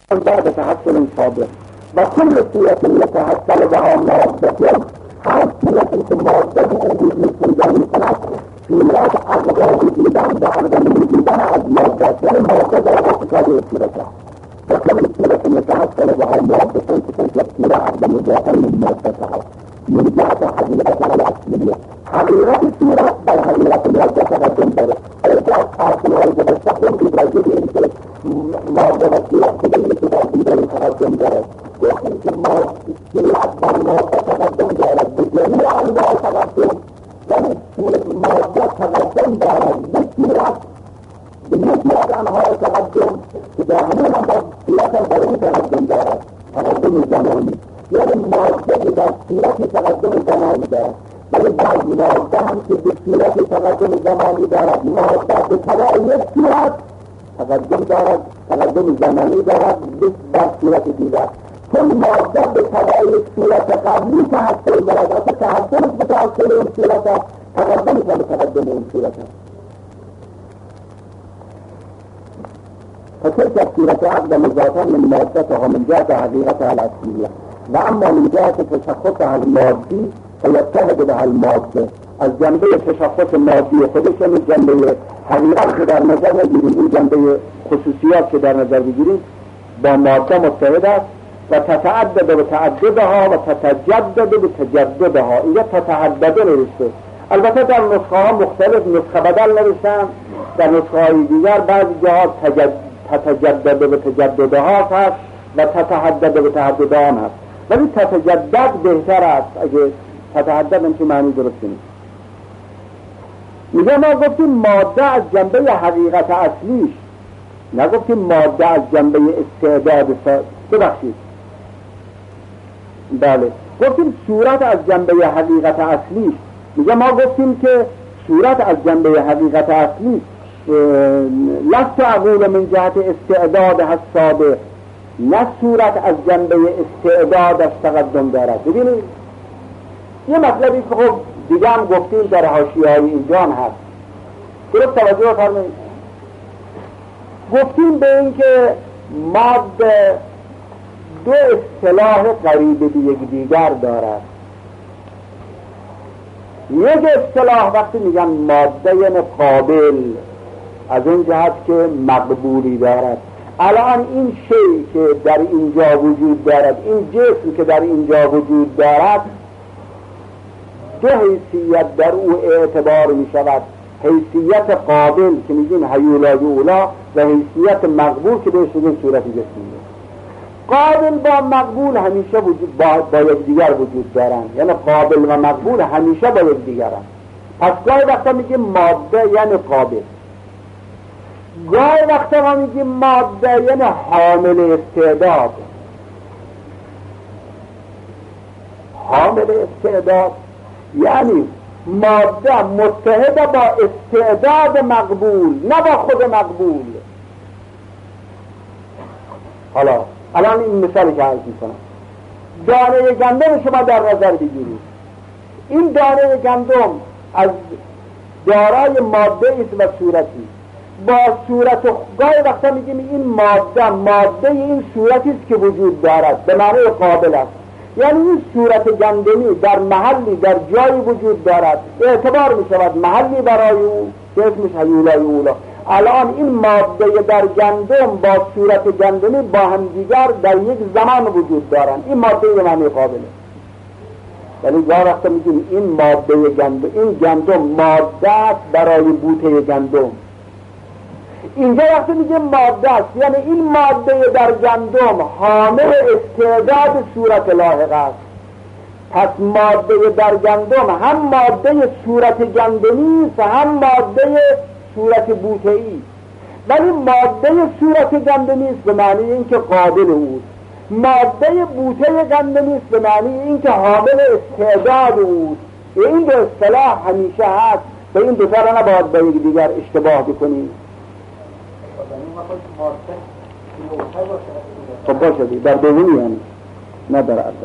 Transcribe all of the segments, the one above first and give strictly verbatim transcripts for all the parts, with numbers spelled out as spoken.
بعد تحصل سابق وكل صورة يتحصل بها مادة هر صورة که مادة وجود پیدا می‌کند صورت از وجودن به عدم وجودن از مادة یعنی مادة در اقتضای صورت وكل صورة يتحصل بها مادة تلك الصورة عدم وجودن مادتها من جهة حقيقتها الأصلية حقيقة الصورة بل حقيقة مادة تقدم بره الإجازة حاصل والجب الصحيح في درجة مادة وصورة كبيرة تقدم تقدم بره وحين ما صورة مادة تقدم بره بجميع أنواع تقدم يعني صورة مادة تقدم بره بصورة بمثل أنواع تقدم إذا همون صورة بره تقدم بره تقدم زماني يعني مادة إذا صورة تقدم زماني بره ولی بعض مادة هم که به صورت تقدم زمانی دارد مادة به طبع یک صورت تقدم دارد تقدم زمانی دارد بر صورت دیگر چون مادة به طبع یک صورت قبلی تحصیل دارد و تحصیل به تحصیل این صورت تقدم و به تقدم این صورت فتلك الصورة أقدم ذاتا من مادتها من جهة حقيقتها الأصلية وأما من جهة تشخصها المادي فيتحد بها الماده از جنبه تشخص مادی خودش یعنی جنبه حقیقت که در نظر بگیریم این جنبه خصوصیات که در نظر بگیریم با ماده متحد است و تتعدد به تعددها و تتجدد به تجددها اینجا تتعدد نوشته البته در نسخه ها مختلف نسخه بدل نوشتن در نسخه های دیگر بعضی جاها تتجدد به تجددها هست و تتعدد به تعددها هست ولی تتجدد بهتر است اگه تتحدد این که معنی درست نیست میگه ما گفتیم ماده از جنبه حقیقت اصلیش نگفتیم ماده از جنبه استعداد ببخشید بله گفتیم صورت از جنبه حقیقت اصلیش میگه ما گفتیم که صورت از جنبه حقیقت اصلی لست اقول من جهت استعداد السابق نه صورت از جنبه استعداد از تقدم دارد ببینید یه مطلبی که خب دیگه هم گفتیم در حاشیه‌های اینجا هست درست توجه فرمایید گفتیم به این که ماده دو اصطلاح قریب به یکدیگر دارد یک اصطلاح وقتی میگن ماده یعنی قابل از اون جهت که مقبولی دارد الان این شی که در اینجا وجود دارد این جسم که در اینجا وجود دارد دو حیثیت در او اعتبار می شود حیثیت قابل که میگیم هیولا یولا و حیثیت مقبول که بهش میگیم صورت جسمیه قابل با مقبول همیشه وجود با, با یک دیگر وجود دارن یعنی قابل و مقبول همیشه با یک دیگرن پس گاهی وقتا میگیم ماده یعنی قابل گاهی وقتا ما میگیم ماده یعنی حامل استعداد حامل استعداد یعنی ماده متحد با استعداد مقبول نه با خود مقبول حالا الان این مثالی که عرض میکنم دانه گندم شما در نظر بگیرید این دانه گندم از دارای ماده است و صورتی با صورت گاهی وقتا میگیم این ماده ماده این صورتی است که وجود دارد به معنی قابل است یعنی این صورت گندمی در محلی در جایی وجود دارد اعتبار می شود محلی برای او که اسمش هیولای اولا الان این ماده در گندم با صورت گندمی با هم دیگر در یک زمان وجود دارند این ماده به معنی قابله یعنی گاه وقتا میگیم این ماده گندم این گندم ماده است برای بوته گندم اینجا وقتی میگه ماده است یعنی این ماده در گندم حامل استعداد صورت لاحق است پس ماده در گندم هم ماده صورت گندمی است هم ماده صورت بوته‌ای ولی ماده صورت گندمی است به معنی اینکه قابل اوست ماده بوته گندمی است به معنی اینکه حامل استعداد اوست این دو اصطلاح همیشه هست به این دو تا را نباید با یک دیگر اشتباه بکنیم خب باشه در دومی یعنی نه در اصل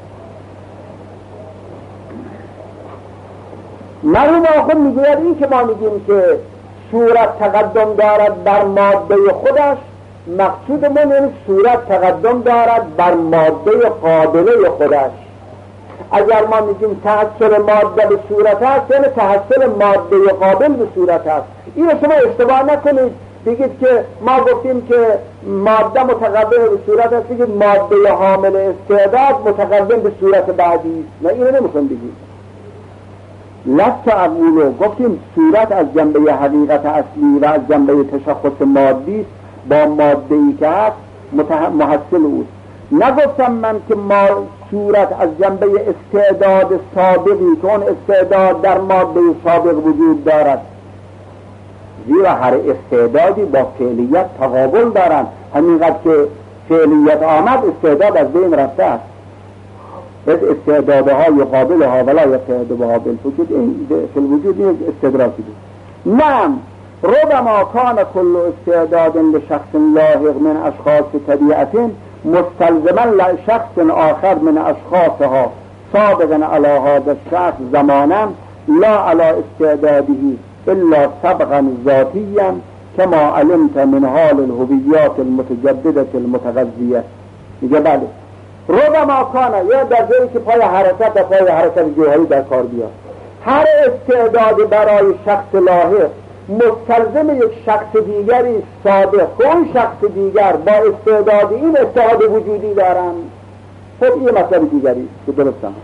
مرحوم آخر میگوید این که ما میگیم که صورت تقدم دارد بر ماده خودش مقصودمون این صورت تقدم دارد بر ماده قابله خودش. اگر ما میگیم تحصل ماده به صورت هست، یعنی تحصل ماده قابل به صورت هست. اینو شما اشتباه نکنید بگید که ما گفتیم که ماده متقدم به صورت هست، بگید ماده حامل استعداد متقدم به صورت بعدی. نه، اینو نمیخوام بگید. لست اقولو، گفتیم صورت از جنبه حقیقت اصلی و از جنبه تشخص مادی با ماده ای که هست محصل اوست. نگفتم من که ما صورت از جنبه استعداد سابقی که اون استعداد در ماده سابق وجود دارد، زیرا هر استعدادی با فعلیت تقابل دارن. همینقدر که فعلیت آمد استعداد از بین رفته است. از استعدادها یقابلها ولا یستعدها بالوجود، این فی الوجود یک استدراکی بود. نعم، ربما کان کل استعداد لشخص لاحق من اشخاص طبیعت مستلزما لشخص آخر من اشخاصها سابقا علی هذا الشخص زمانا لا علی استعداده الا سبقا ذاتیا كما علمت من حال الهویات المتجدده المتغذیه. میگه بله، ربما کانه، یا در جایی که پای حرکت و پای حرکت جوهری در کار بیاد، هر استعداد برای شخص لاحق مستلزم یک شخص دیگری سابق که اون شخص دیگر با استعداد این اتحاد وجودی دارن. خب این مطلب دیگری که درست هم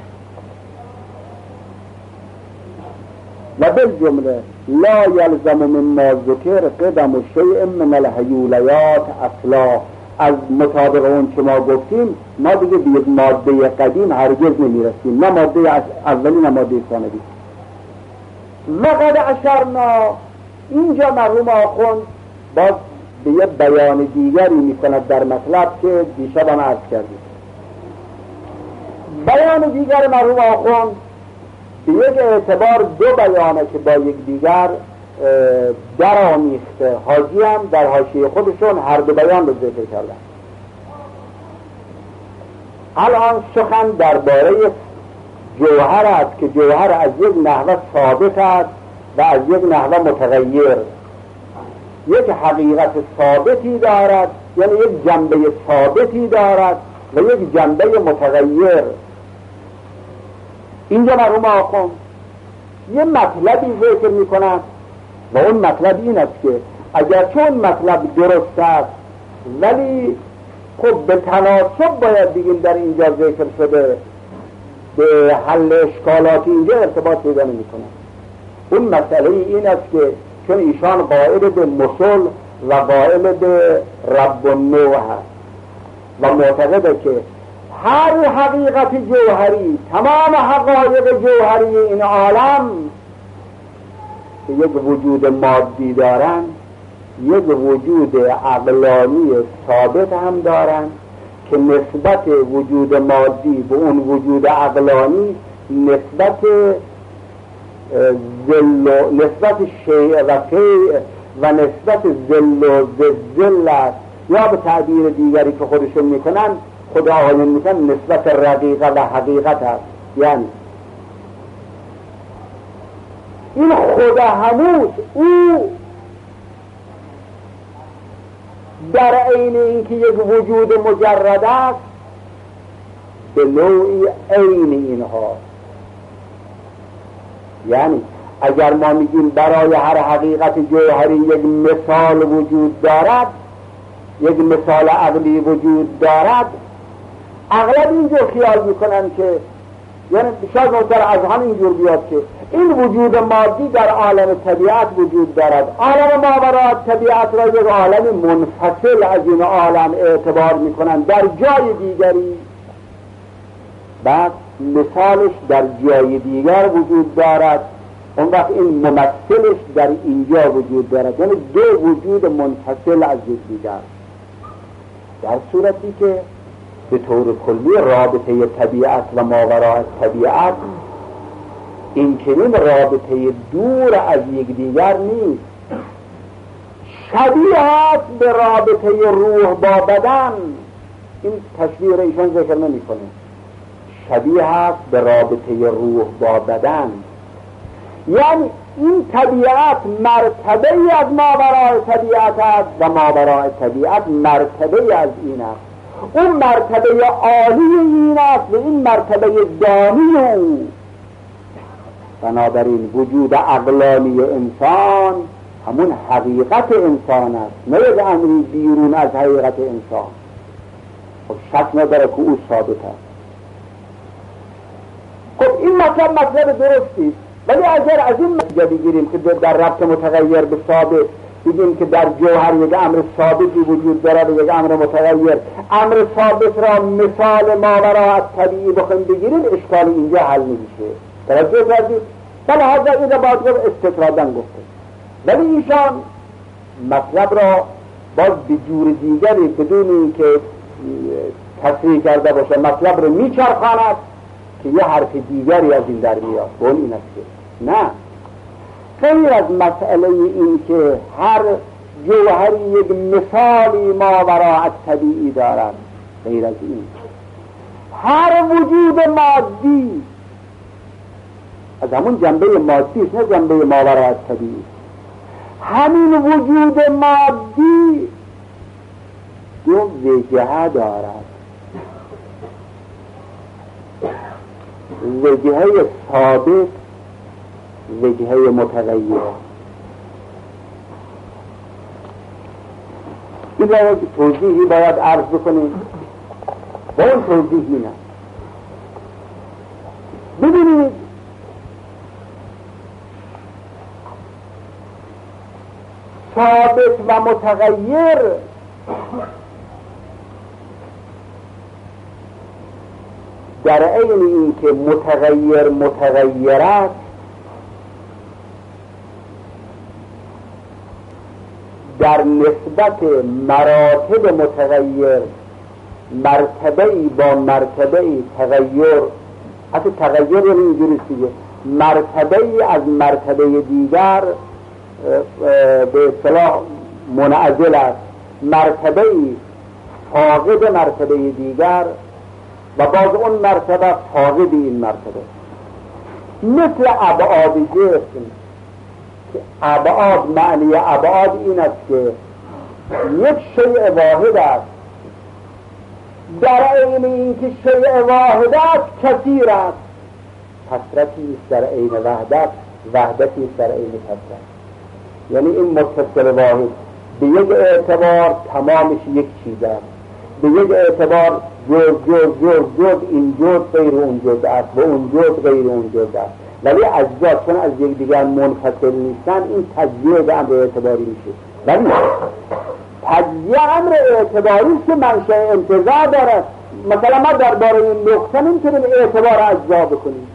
و بالجمله لا یلزم مما ذکر قدم شیء من الهیولیات اصلا. از مطابق اون که ما گفتیم ما دیگه به یک ماده قدیم هرگز نمیرسیم، نه ماده اولی نه ماده ثانوی. وقد اشرنا، اینجا مرحوم آخوند باز به یک بیان دیگری میکند در مطلب که دیشب هم عرض کردیم. بیان دیگر مرحوم آخوند به یک اعتبار دو بیانه که با یک دیگر در آمیخته. حاجی هم در حاشیه خودشون هر دو بیان رو ذکر کردن. الان سخن درباره جوهر است که جوهر از یک نحوه ثابت است و از یک نحوه متغیر. یک حقیقت ثابتی دارد، یعنی یک جنبه ثابتی دارد و یک جنبه متغیر. اینجا مرحوم آخوند یه مطلبی ذکر میکنن و اون مطلب این است که اگر چون مطلب درست است ولی خب به تناسب باید بگیم در اینجا ذکر شده، به حل اشکالات اینجا ارتباط پیدا نمیکنه. اون مسئله این است که چون ایشان قائل به مسل و قائل به رب النوع هست و معتقده که هر حقیقت جوهری، تمام حقایق جوهری این عالم که یک وجود مادی دارن، یک وجود عقلانی ثابت هم دارن که نسبت وجود مادی به اون وجود عقلانی نسبت ذل نسبت شیء و فیء و نسبت ذل و ذل است، یا به تعبیر دیگری که خودشون میکنن خدا آقایون میکنن نسبت رقیقه و حقیقت است. یعنی این خدا هموز او در عین اینکه یک وجود مجرد است به نوعی عین اینها. یعنی اگر ما میگیم برای هر حقیقت جوهری یک مثال وجود دارد، یک مثال عقلی وجود دارد، اغلب اینجور خیال میکنن که یعنی شاید نوتر از همینجور بیاد که این وجود مادی در عالم طبیعت وجود دارد، عالم ماورای طبیعت را یک عالم منفصل از این عالم اعتبار میکنن در جای دیگری، بعد مثالش در جای دیگر وجود دارد، اون وقت این ممثلش در اینجا وجود دارد، یعنی دو وجود منفصل از دیگر. در صورتی که به طور کلی رابطه طبیعت و ماورای طبیعت این چنین رابطه دور از یکدیگر نیست، شبیه است به رابطه روح با بدن. این تشبیه را ایشان ذکر نمی کنه. شبیه است به رابطه روح با بدن، یعنی این طبیعت مرتبه ای از ماورای طبیعت است و ماورای طبیعت مرتبه از این است. اون مرتبه عالی این است و این مرتبه دانی او. بنابراین وجود عقلانی انسان همون حقیقت انسان است، نه یک امری بیرون از حقیقت انسان. خب شک نداره که او ثابت است. خب این مطلب مطلب درستی، ولی اگر از این مطلب بگیریم که در ربط متغیر به ثابت بگیم که در جوهر یک امر ثابتی وجود دارد و یک امر متغیر، امر ثابت را مثال ماورای طبیعی بخوایم بگیریم اشکال اینجا حل نمیشه. توجه کردید؟ بله حاضر این را باید استطرادن گفته، ولی ایشان مطلب را باز به جور دیگری بدون اینکه تصریح کرده باشه مطلب رو میچرخاند که یه حرف دیگری از این در میاد. اون این است که نه، غیر از مسئله این که هر جوهری یک مثالی ماوراء طبیعی دارد، غیر از این هر وجود مادی از همون جنبه مادی است، نه جنبه ماوراء طبیعی. همین وجود مادی دو وجهه دارد، وجهه ثابت، وجهه متغیر. این را یک توضیحی باید عرض بکنیم و اون توضیح اینه. ببینید ثابت و متغیر در عین این که متغیر متغیر است، در نسبت مراتب متغیر مرتبه‌ای با مرتبه‌ای تغییر، حتی تغییر یعنی اینجوری دیگه، مرتبه‌ای از مرتبه دیگر به اصطلاح منعزل است، مرتبه‌ای فاقد مرتبه دیگر و باز اون مرتبه فاقد این مرتبه. مثل ابعاد جسم که ابعاد، معنی ابعاد این است که یک شیء واحد است، در عین اینکه شیء واحد است کثیر است، کثرتی است در عین وحدت، وحدتی است در عین کثرت. یعنی این متصل واحد به یک اعتبار تمامش یک چیز است، به یک اعتبار جز جز جز جز این جز غیر اون جز است و اون جز غیر اون جز است، ولی اجزا چون از یک دیگر منفصل نیستن این تجزیه به امر اعتباری میشه. ولی تجزیه امر اعتباری است که منشأ انتزاع دارد. مثلا ما درباره این نقطه نمیتونیم اعتبار اجزا بکنیم،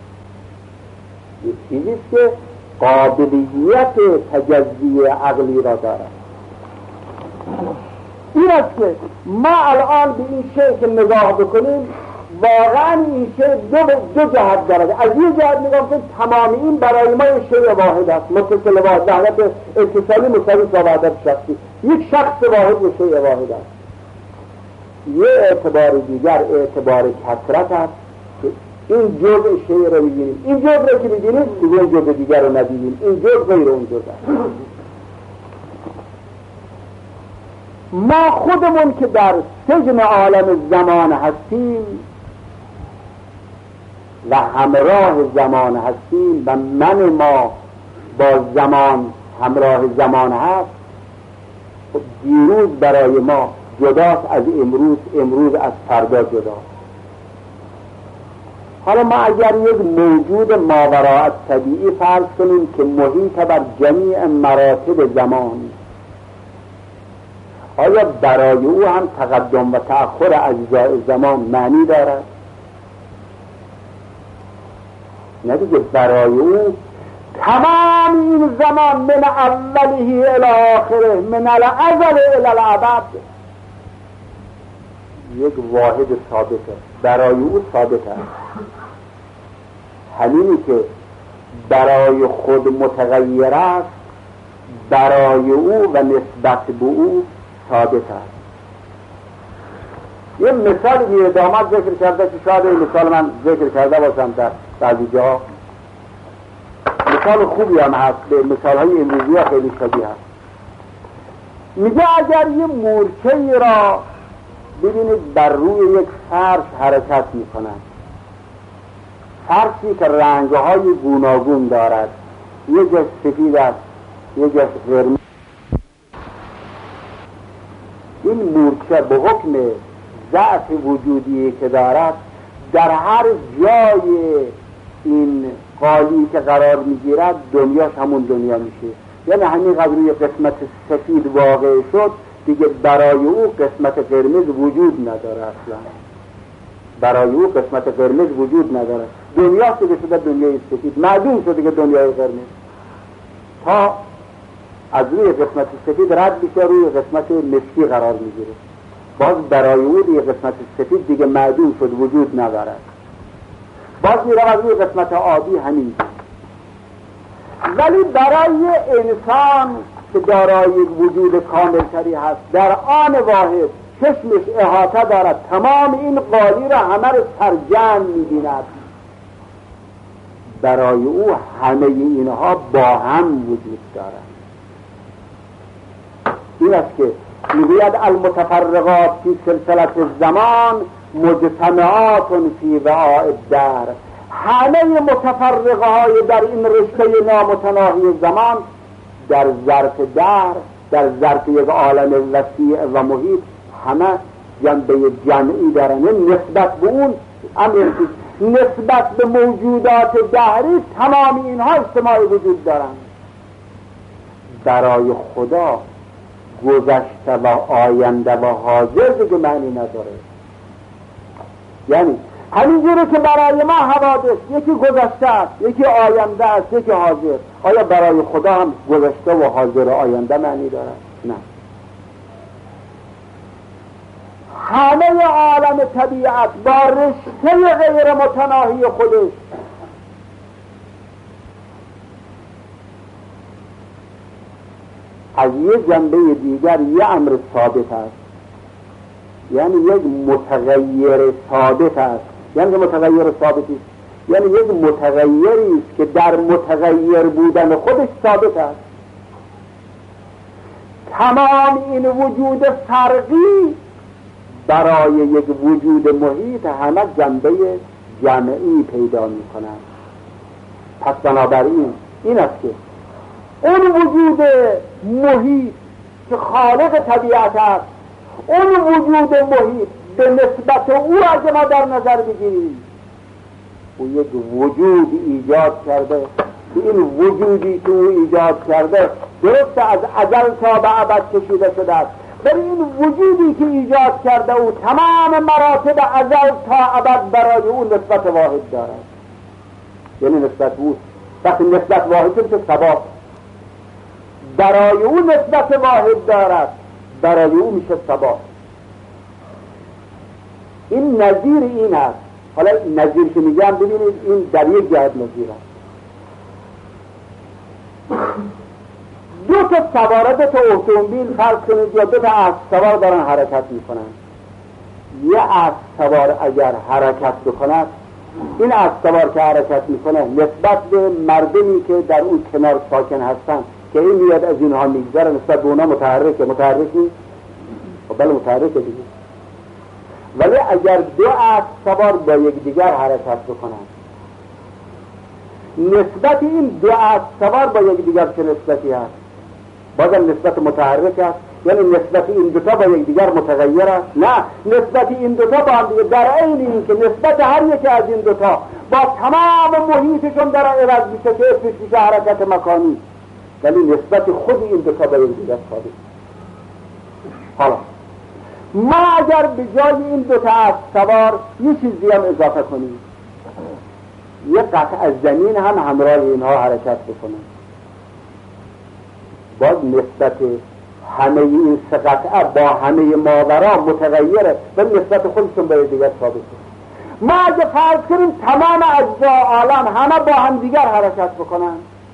یک چیزی است که قابلیت تجزیه عقلی را دارد. این است که ما الان به این شیء که نگاه بکنیم واقعا این شیء دو, دو جهت دارد. از یک جهت نگاه کنیم تمامی این برای ما یک شیء واحد است، متصل واحد، در حالت اتصالی مساوی با وحدت شخصی، یک شخص واحد و شیء واحد است. یه اعتبار دیگر اعتبار کثرت است که این جزء شیء رو می‌بینیم، این جزء رو که می‌بینیم دیگه این جزء دیگر رو نبینیم، این جزء غیر اون جزء است. ما خودمون که در سجن عالم زمان هستیم و همراه زمان هستیم و من ما با زمان همراه زمان هست، دیروز برای ما جداست از امروز، امروز از فردا جداست. حالا ما اگر یک موجود ماوراء طبیعی فرض کنیم که محیط بر جمیع مراتب زمان، آیا برای او هم تقدم و تأخر اجزاء زمان معنی دارد؟ نه دیگه، برای او تمام این زمان من اوله الی آخره، من الازل الی الابد یک واحد ثابته، برای او ثابت است. همینی که برای خود متغیر است، برای او و نسبت به او ثابت است. یه مثال میره داماد ذکر کرده که شاید این مثال من ذکر کرده باشم در بعضی جا. مثال مثال خوبی هم هست، به مثال های امروزی ها خیلی شبیه هست. میگه اگر یه مورچه‌ای را ببینید بر روی یک فرش حرکت میکنند، فرشی که رنگهای گوناگون دارد، یه جا سفید است یه جا قرمز، این مورچه به حکم ضعف وجودی که دارد در هر جای این قالی که قرار میگیرد دنیاش همون دنیا میشه. یعنی همین قدر روی قسمت سفید واقع شد دیگه برای او قسمت قرمز وجود نداره، اصلا برای او قسمت قرمز وجود نداره، دنیا دیگه شده دنیای سفید، معدوم شده که دنیای قرمز، تا از روی قسمت سفید رد بشه روی قسمت مسکی قرار میگیره، باز برای او دیگه قسمت سفید دیگه معدوم شد وجود نداره، باز میره از روی قسمت آبی همین. ولی برای انسان که دارای وجود کاملتری هست در آن واحد چشمش احاطه دارد، تمام این قالی را همه رو سرجم می‌بیند، برای او همه اینها با هم وجود دارد. این است که میگوید المتفرقات فی سلسلة الزمان مجتمعات فی وعاء الدهر، همه متفرقه های در این رشته نامتناهی زمان در ظرف دهر، در ظرف یک عالم وسیع و محیط همه جنبه جمعی دارن. نسبت به اون امر نسبت به موجودات دهری تمام اینها اجتماعی وجود دارن. برای خدا گذشته و آینده و حاضر دیگه معنی نداره. یعنی همینجوری که برای ما حوادث یکی گذشته است یکی آینده است یکی حاضر، آیا برای خدا هم گذشته و حاضر و آینده معنی داره؟ نه. همه عالم طبیعت با رشته غیر متناهی خودش از یه جنبه دیگر یه امر ثابت است، یعنی یک متغیر ثابت است. یعنی متغیر ثابتی است یعنی یک متغیری است که در متغیر بودن خودش ثابت است. تمام این وجود فرقی برای یک وجود محیط همه جنبه جمعی پیدا می کنند. پس بنابراین این است که اون وجود محیط که خالق طبیعت است، اون وجود محیط به نسبت او اگه ما در نظر بگیریم او یک وجود ایجاد کرده که این وجودی که او ایجاد کرده درست از ازل تا به ابد کشیده شده است، ولی این وجودی که ایجاد کرده او تمام مراتب ازل تا ابد برای او نسبت واحد دارد. یعنی نسبت او وقتی نسبت واحد که ثبات برای او نسبت واحد دارد، برای او میشه ثبات. این نظیر این است. حالا نظیر که میگم ببینید این در یک جهت نظیر است. دو تا سواره دو تا اتومبیل فرض کنید یا دو تا اسب سوار دارن حرکت میکنن. یه اسب سوار اگر حرکت بکند، این اسب سوار که حرکت میکنه نسبت به مردمی که در اون کنار ساکن هستن که این میاد از اینها میگذره نسبت به اونا متحرکه متحرک نیست؟ بله متحرکه دیگه. ولی اگر دو اسب سوار با یک دیگر حرکت بکنن، نسبت این دو اسب سوار با یک دیگر چه نسبتی هست؟ بازم نسبت متحرک است. یعنی نسبت این دوتا با یک دیگر متغیر است؟ نه، نسبت این دوتا با هم دیگر در عین این که نسبت هر یکی از این دوتا با تمام محیطشون در عوض میشه که اسمش میشه حرکت مکانی، ولی نسبت خود این دوتا با یک دیگر ثابت. حالا ما اگر به جای این دوتا اسب سوار یه چیزی هم اضافه کنیم، یه قطع از زمین هم همراه اینها حرکت بکنیم، باز نسبت همه این سه قطعه با همه ماورا متغیره ولی نسبت خودشون به دیگر ثابته. ما اگه فرض کنیم تمام اجزا عالم همه با هم دیگر حرکت بکنن،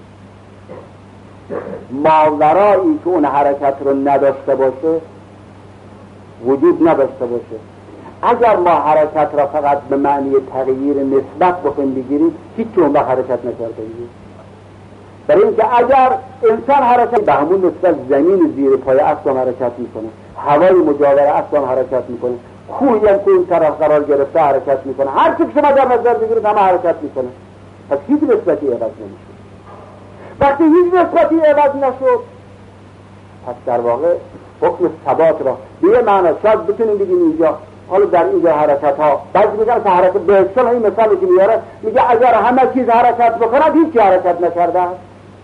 ماورایی که اون حرکت رو نداشته باشه وجود نداشته باشه. اگر ما حرکت را فقط به معنی تغییر نسبت بخوایم بگیریم هیچ اون با حرکت نکرده بگیریم. برای اینکه اگر انسان حرکت به همون نسبت زمین زیر پای اصلا حرکت میکنه، هوای مجاور اصلا حرکت میکنه، کوهی هم که این طرف قرار گرفته حرکت میکنه، هر چی که شما در نظر بگیرید همه حرکت میکنه. پس هیچ نسبتی عوض نمیشه. وقتی هیچ نسبتی عوض نشد، پس در واقع حکم ثبات را به یه معنی شاید بتونیم بگیم اینجا، حالا در اینجا حرکت ها بعضی میگن که حرکت به اصطلاح این مثالی که میاره میگه اگر همه چیز حرکت بکنه هیچ حرکت نکرده است.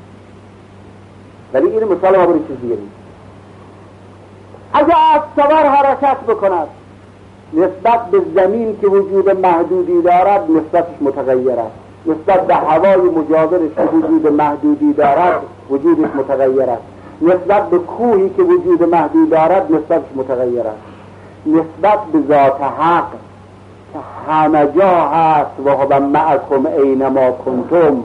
ولی این مثال ما برای چیز دیگه نیست. اگر از سوار حرکت بکند نسبت به زمین که وجود محدودی دارد نسبتش متغیر است، نسبت به هوای مجاورش که وجود محدودی دارد وجودش متغیر است، نسبت به کوهی که وجود محدود دارد نسبتش متغیر است، نسبت به ذات حق که همه جا هست و هو معکم اینما کنتم،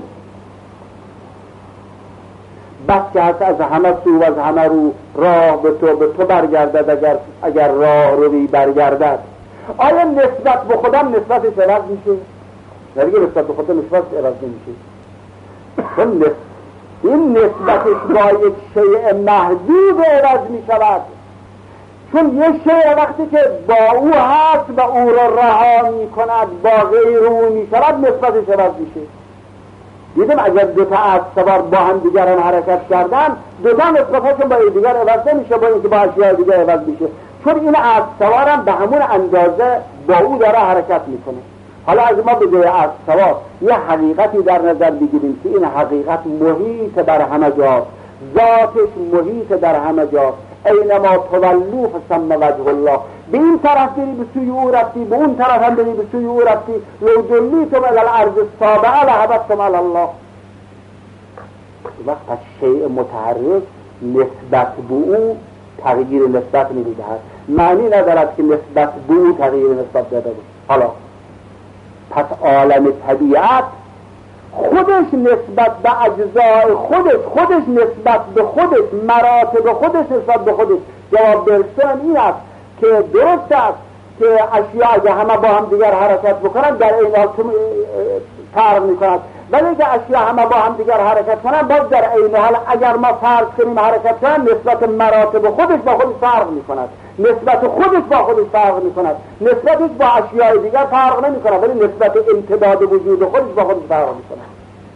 بس که هست از همه سو و از همه رو راه به تو به تو برگردد اگر اگر راه روی برگردد. آیا نسبت به خودم نسبتش عوض میشه؟ نمیگه نسبت به خودم نسبت عوض نمیشه. چون این نسبتش با یک شیء محدود عوض میشود، چون یه شیء وقتی که با او هست و او را رها میکند با غیر او میشود نسبتش عوض میشه. دیدم اگر دو تا اسب سوار با هم دیگر حرکت کردن دو تا نسبتشون با دیگر عوض نمیشه، با اینکه با اشیاء دیگر عوض میشه، چون این اسب سوار هم به همون اندازه با او داره حرکت میکنه. حالا از ما به جای اسب سوار یه حقیقتی در نظر بگیریم که این حقیقت محیط بر همه جاست، ذاتش محیط در همه جاست، اینما تولو فثم وجه الله، به این طرف بری به سوی او رفتی، به اون طرف هم بری به سوی او رفتی، لو دلیتم الی الارض السابعه لهبطتم علی الله. وقت از شیء متحرک نسبت به او تغییر نسبت نمیدهد، معنی ندارد که نسبت به او تغییر نسبت داده بود. حالا پس عالم طبیعت خودش نسبت به اجزای خودش، خودش نسبت به خودش، مراتب خودش نسبت به خودش جواب درستان این است که درست است که اشیاء اگه همه با هم دیگر حرکت بکنن در این حال فرق میکنند، ولی اگه اشیاء همه با هم دیگر حرکت کنن باز در این حال اگر ما فرض کنیم حرکت کنن نسبت مراتب خودش با خودش فرق میکند، نسبت خودش با خودش فرق میکند، نسبتش با اشیاء دیگر فرق نمیکند، ولی نسبت امتداد وجود خودش با خودش فرق میکند.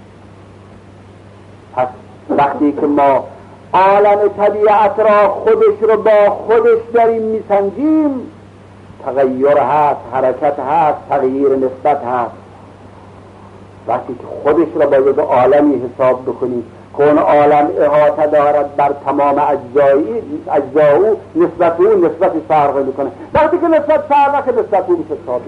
پس وقتی که ما عالم طبیعت را خودش رو با خودش داریم میسنجیم، تغییر هست، حرکت هست، تغییر نسبت هست. وقتی که خودش را با یک عالمی حساب بکنیم که اون عالم احاطه دارد بر تمام اجزایی اجزاؤو، نسبت او نسبت فرق میکنه. وقتی که نسبت فرق نکنه نسبت او میشه ثابت.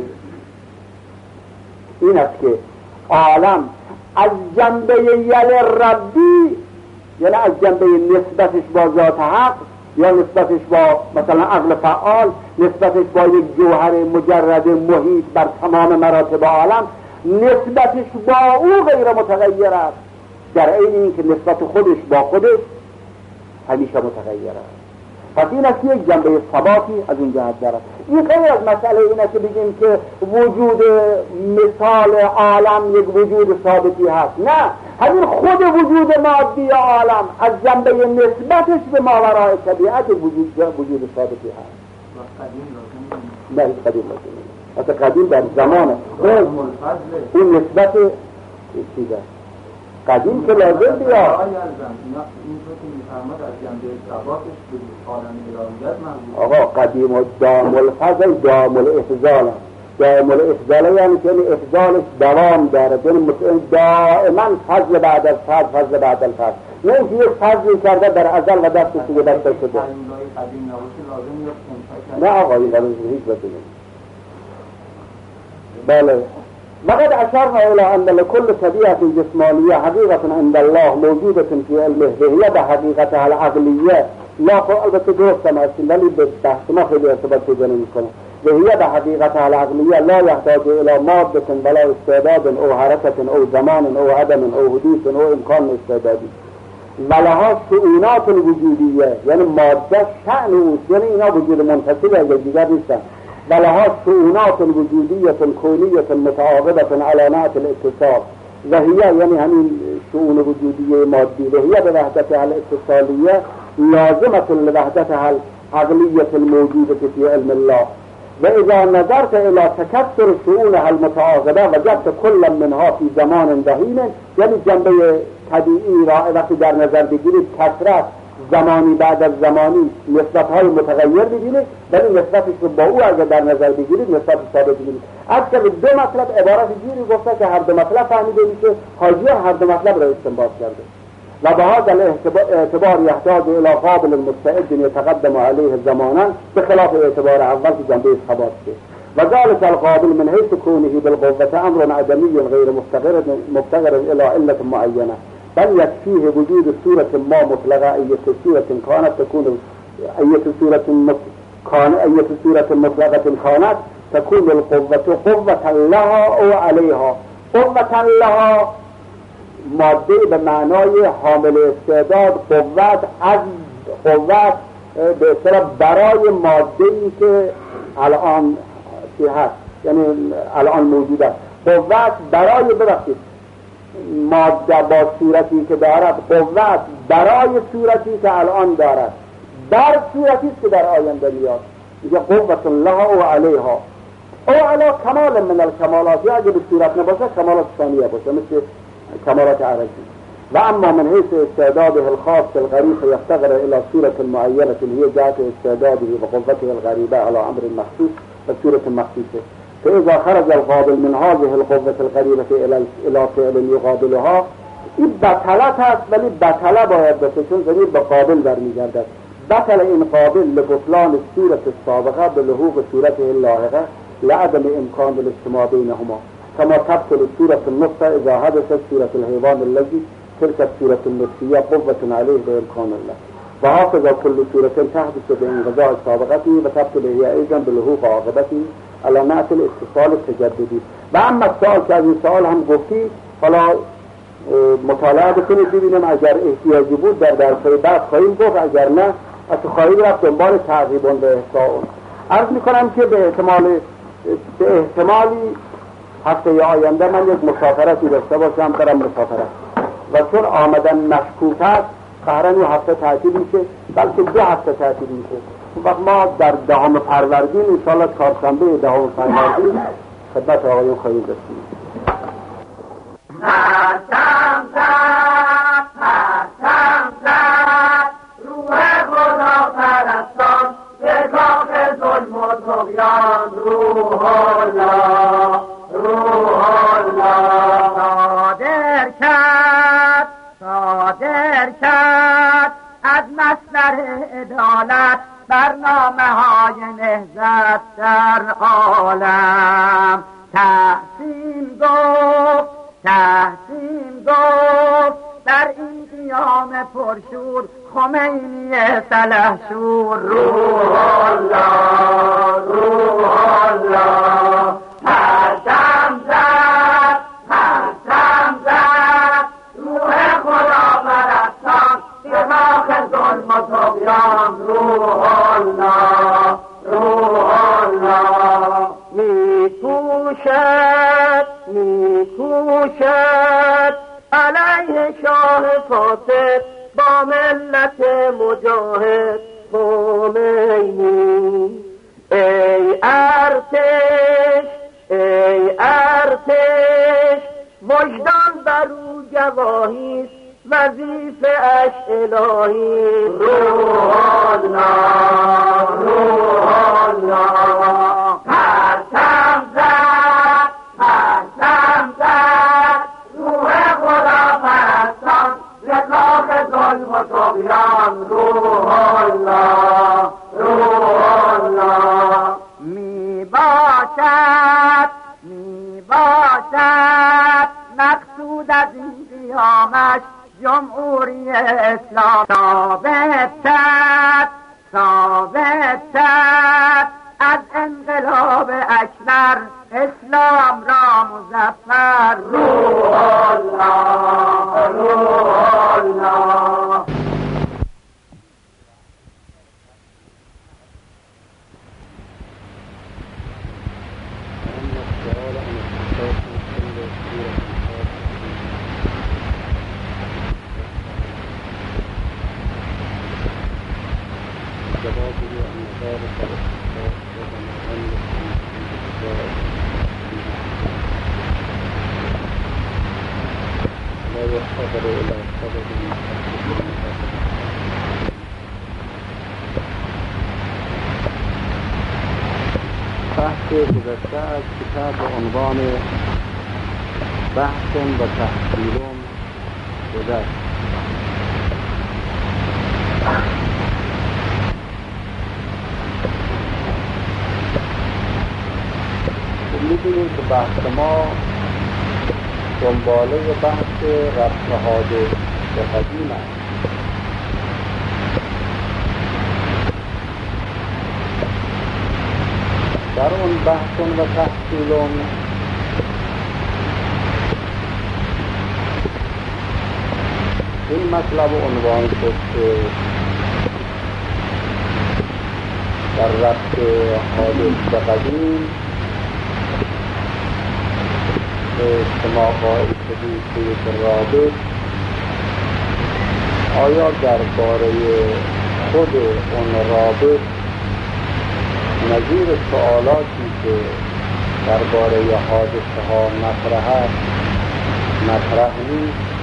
این است که عالم از جنبه یل ربی، یعنی از جنبه نسبتش با ذات حق یا نسبتش با مثلا عقل فعال، نسبتش با یک جوهر مجرد محیط بر تمام مراتب عالم، نسبتش با او غیر متغیر است، در این این که نسبت خودش با خودش همیشه متغیر است. پس این است یک جنبه ثباتی از اون جهت دارد. این غیر از مسئله اینه که بگیم که وجود مثال عالم یک وجود ثابتی هست، نه، همین خود وجود مادی عالم از جنبه نسبتش به ماورای طبیعت وجود وجود ثابتی هست. نه قدیم لازم است، قدیم در زمان اون نسبت چیزه قدیم که لازم بیا آقا قدیم و دام الفضل دام الافضال، دام الافضال یعنی که افضالش دوام داره، یعنی دائما فضل بعد از فضل، فضل بعد از فضل، نه اینکه یک فضلی کرده در ازل و دست سوی دست شده. نه آقا این قدیم هیچ بسید. بله وقد اشرنا الى ان لكل طبيعه جسمانيه حقيقه عند الله موجوده في علمه وهي بحقيقتها العقليه، لا البته درست ما است ولی به بحث ما خیلی ارتباط پیدا نمیکنه. وهي بحقيقتها العقليه لا يحتاج الى ماده ولا استعداد او حركه او زمان او عدم او حدوث او امکان استعدادی، ولها شؤونات وجودیه، یعنی ماده شأن اوست، یعنی اینا وجود منفصل از دیگر نیستن، ولها شؤونات وجودیه کونیه متعاقبه على نعت الاتصال، وحیه یعنی همین شؤون وجودیه مادی، وحیه به وحدت الاتصالیه لازمت لوحدت العقلیه الموجوده فی علم الله. و اذا نظرت الى تکثر شؤونها المتعاقبه وجدت كل منها في زمان دهین، یعنی جنبه طبیعی را وقتی در نظر بگیرید کثرت زمانی بعد از زمانی نسبت‌های متغیر ببینید، ولی نسبتش رو با او اگر در نظر بگیرید نسبت ثابت بگیرید. اصلا دو مطلب عبارت جوری گفته که هر دو مطلب فهمیده میشه، حاجی هر دو مطلب را استنباط کرده. و به هذا الاعتبار يحتاج الى قابل مستعد يتقدم عليه زمانا بخلاف اعتبار اول که جنبه ثبات است. و ذلك القابل من حيث كونه بالقوة امر عدمي غير مفتقر مفتقر الى علة معينة، بل يكفيه وجود صورة ما مطلقة، أية صورة كانت تكون أية صورة كان أية صورة مطلقة كانت تكون القوة قوة لها أو عليها. قوة لها ماده به معنای حامل استعداد، قوت از قوت به اصطلاح برای ماده‌ای که الان چی هست، یعنی الان موجود است. قوت برای ببخشید ماده با صورتی که دارد، قوت برای صورتی که الان دارد، در صورتی که در آینده میاد. میگه قوت لها و علیها او علا کمال من الکمالات، یا اگه به صورت نباشه کمالات ثانیه باشه مثل کمالات عرضی. و اما من حیث استعداده الخاص الغریب یفتقر الى صورت معینه هي جهت استعداده و قوته الغریبه على امر مخصوص و صورت مخصوصه. فإذا خرج القابل من هذه القوة الغريبة إلى فعل يقابلها، این بطلت هست، ولی بطله باید باشه چون ضمیر به قابل برمیگردد. بطل این قابل لبطلان صورت السابقه به لحوق صورته اللاحقه لعدم امکان الاجتماع بینهما، كما تبطل صورة النطفة إذا حدثت صورة الحيوان الذي تلك الصورة النطفية قوة عليه بإمكان الله. وهكذا كل صورة تحدث بانقضاء سابقته وتبطل هي أيضا بلحوق عاقبته على نعت الاتصال التجددی. و اما سوال که از این سوال هم گفتی، حالا مطالعه بکنید ببینیم اگر احتیاجی بود در درس‌های بعد خواهیم گفت، اگر نه از خواهید رفت دنبال تعقیبون به احساءون. عرض میکنم که به احتمال به احتمالی هفته آینده من یک مسافرتی داشته باشم، برم مسافرت و چون آمدن مشکوک است قهرن یه هفته تعطیل میشه، بلکه دو هفته تعطیل میشه. وقت ما در دهم فروردین انشاءالله چهارشنبه دهم فروردین خدمت آقایون خواهیم رسید. پرچم زد پرچم زد روح خدا پرستان به کاخ ظلم و طغیان، روح الله روح الله صادر کرد صادر کرد از مصدر عدالت برنامه های نهضت در عالم. تحسین گفت تحسین گفت در این قیام پرشور خمینی سلحشور، روح الله روح الله پرچم زد پرچم زد روح خدا پرستان به کاخ ظلم و طغیان، روح الله روح الله می کوشد می کوشد علیه شاه فاسد با ملت مجاهد خمینی. ای ارتش ای ارتش وجدان بر او گواهیست، وظیفه اش الهی، روح الله روح الله پرچم زد پرچم زد روح خدا پرستان به کاخ ظلم و طغیان، روح الله روح الله می باشد می باشد مقصود از این قیامش جمهوری اسلام. ثابت شد ثابت شد از انقلاب اکبر اسلام را مظفر، روح الله روح الله جوابه أن ذلك الاختصاص وضمان لا يحتضر إلى سبب محدد بحث گذشته از کتاب به عنوان بحث و تحصیل گذشت. می‌دونیم که بحث ما دنباله بحث رفع حادث به قدیم است. در اون بحث و تحصیل این مطلب عنوان شد که در رفع حادث به قدیم اجتماع قائل شدید به یک رابط آیا درباره خود اون رابط نظیر سوالاتی که درباره حادثه ها مطرح است مطرح نیست؟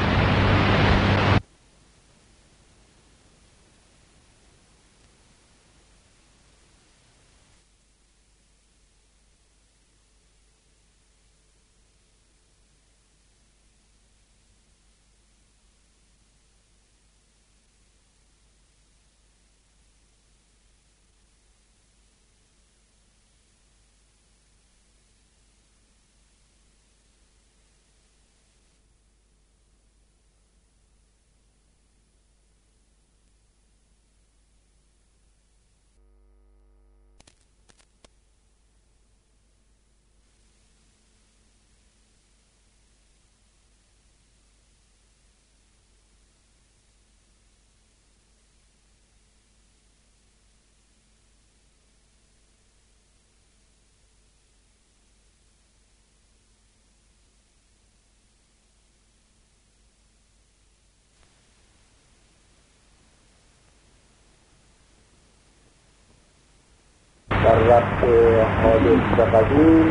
در رفع حادث به قدیم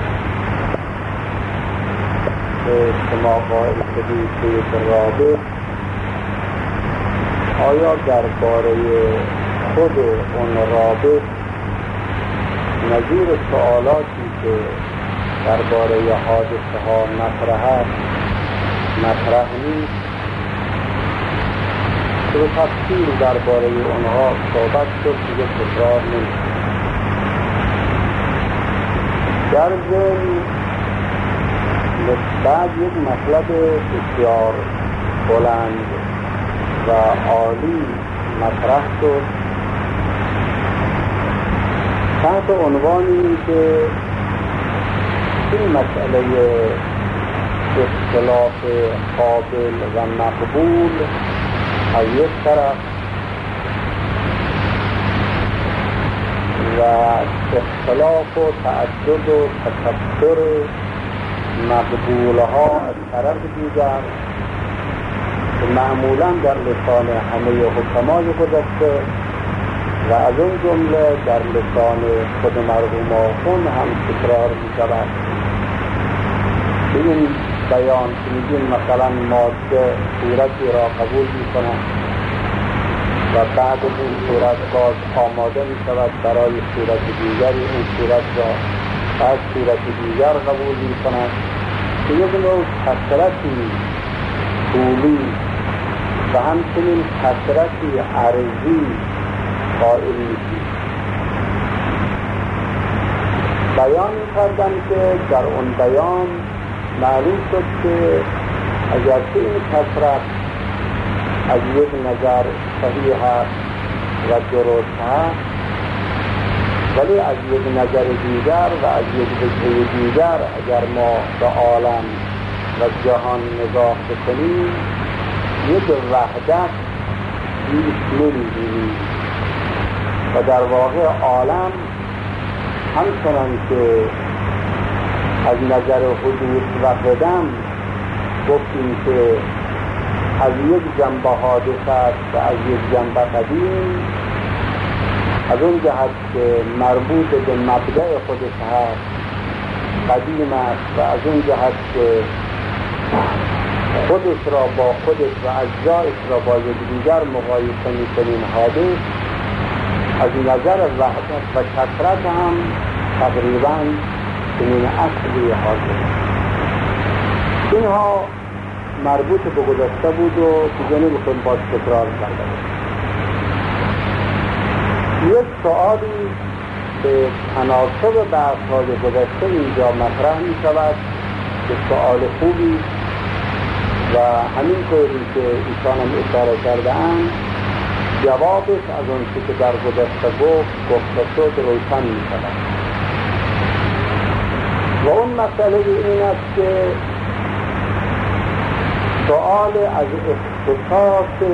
به اجتماع قائل شدید به یک رابط آیا درباره خود اون رابط نظیر سوالاتی که درباره حادثه ها مطرح است مطرح نیست؟ که به تفصیل درباره اونها صحبت شد دیگه تکرار نیست. در ذهن بعد یک مطلب بسیار بلند و عالی مطرح شد تحت عنوانی که این مسئله اختلاف قابل و مقبول از یک طرف و اختلاف و تعدد و تکثر مقبولها از طرف دیگر که معمولا در لسان همه حکمای گذشته و از اون جمله در لسان خود مرحوم آخوند هم تکرار می شود. این بیان که میگیم مثلا ماده صورتی را قبول می کنند و بعد از این صورت باز آماده می شود برای صورت دیگری اون صورت را از صورت دیگر قبول می کنند که یک نوع کثرتی طولی و همچنین کثرتی عرضی قائل میشید. بیان کردن که در اون بیان معلوم شد که اگرچه این کثرت از یک نظر صحیح است و درست است ولی از یک نظر دیگر و از یک وجه دیگر اگر ما به عالم و جهان نگاه بکنیم یک وحدت هیچ نمی‌بینیم و در واقع عالم همچنان که از نظر حدوث و قدم گفتیم که از یک جنبه حادث است و از یک جنبه قدیم از اون جهت که مربوط به مبدأ خودش هست قدیم است و از اون جهت که خودش را با خودش و اجزایش را با یکدیگر مقایسه می‌کنیم حادث، از نظر وحدت و کثرت هم تقریباً چنین اصلی حادث. اینها مربوط به گذشته بود و دیگه نمی‌خوایم باز تکرار کرده. یک سؤالی به تناسب بحث‌های گذشته اینجا مطرح می‌شود که سؤال خوبی و همین طوری که ایشان هم اشاره کرده‌اند جوابش از اون که در گذشته گفت گفته شد روشن می‌شود. و اون مسئله این است که سؤال از اختصاص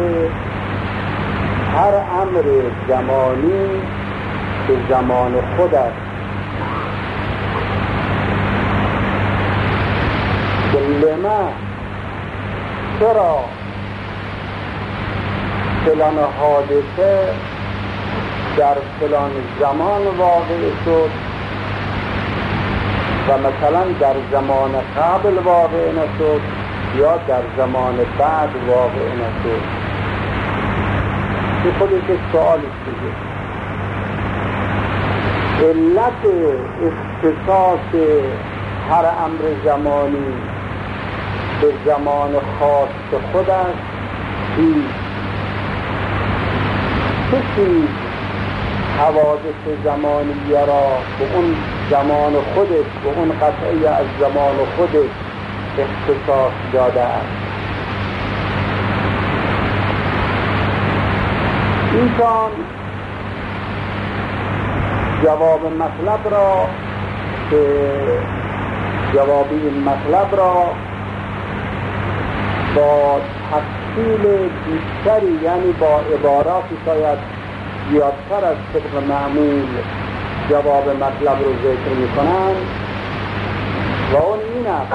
هر امر زمانی به زمان خود است که لما چرا فلان حادثه در فلان زمان واقع شد و مثلا در زمان قبل واقع نشد یا در زمان بعد واقع نشد. این خودش یک سؤال است. علت اختصاص هر امر زمانی به زمان خاص خود است هیچ چه چیز حوادث زمانیه را به اون زمان خودش به اون قطعه از زمان خودش اختصاص داده است. اینسان جواب مطلب را که جواب این مطلب را با تفصیل بیشتری یعنی با عباراتی شاید زیادتر از طبق معمول جواب مطلب رو ذکر می کنند و اون این است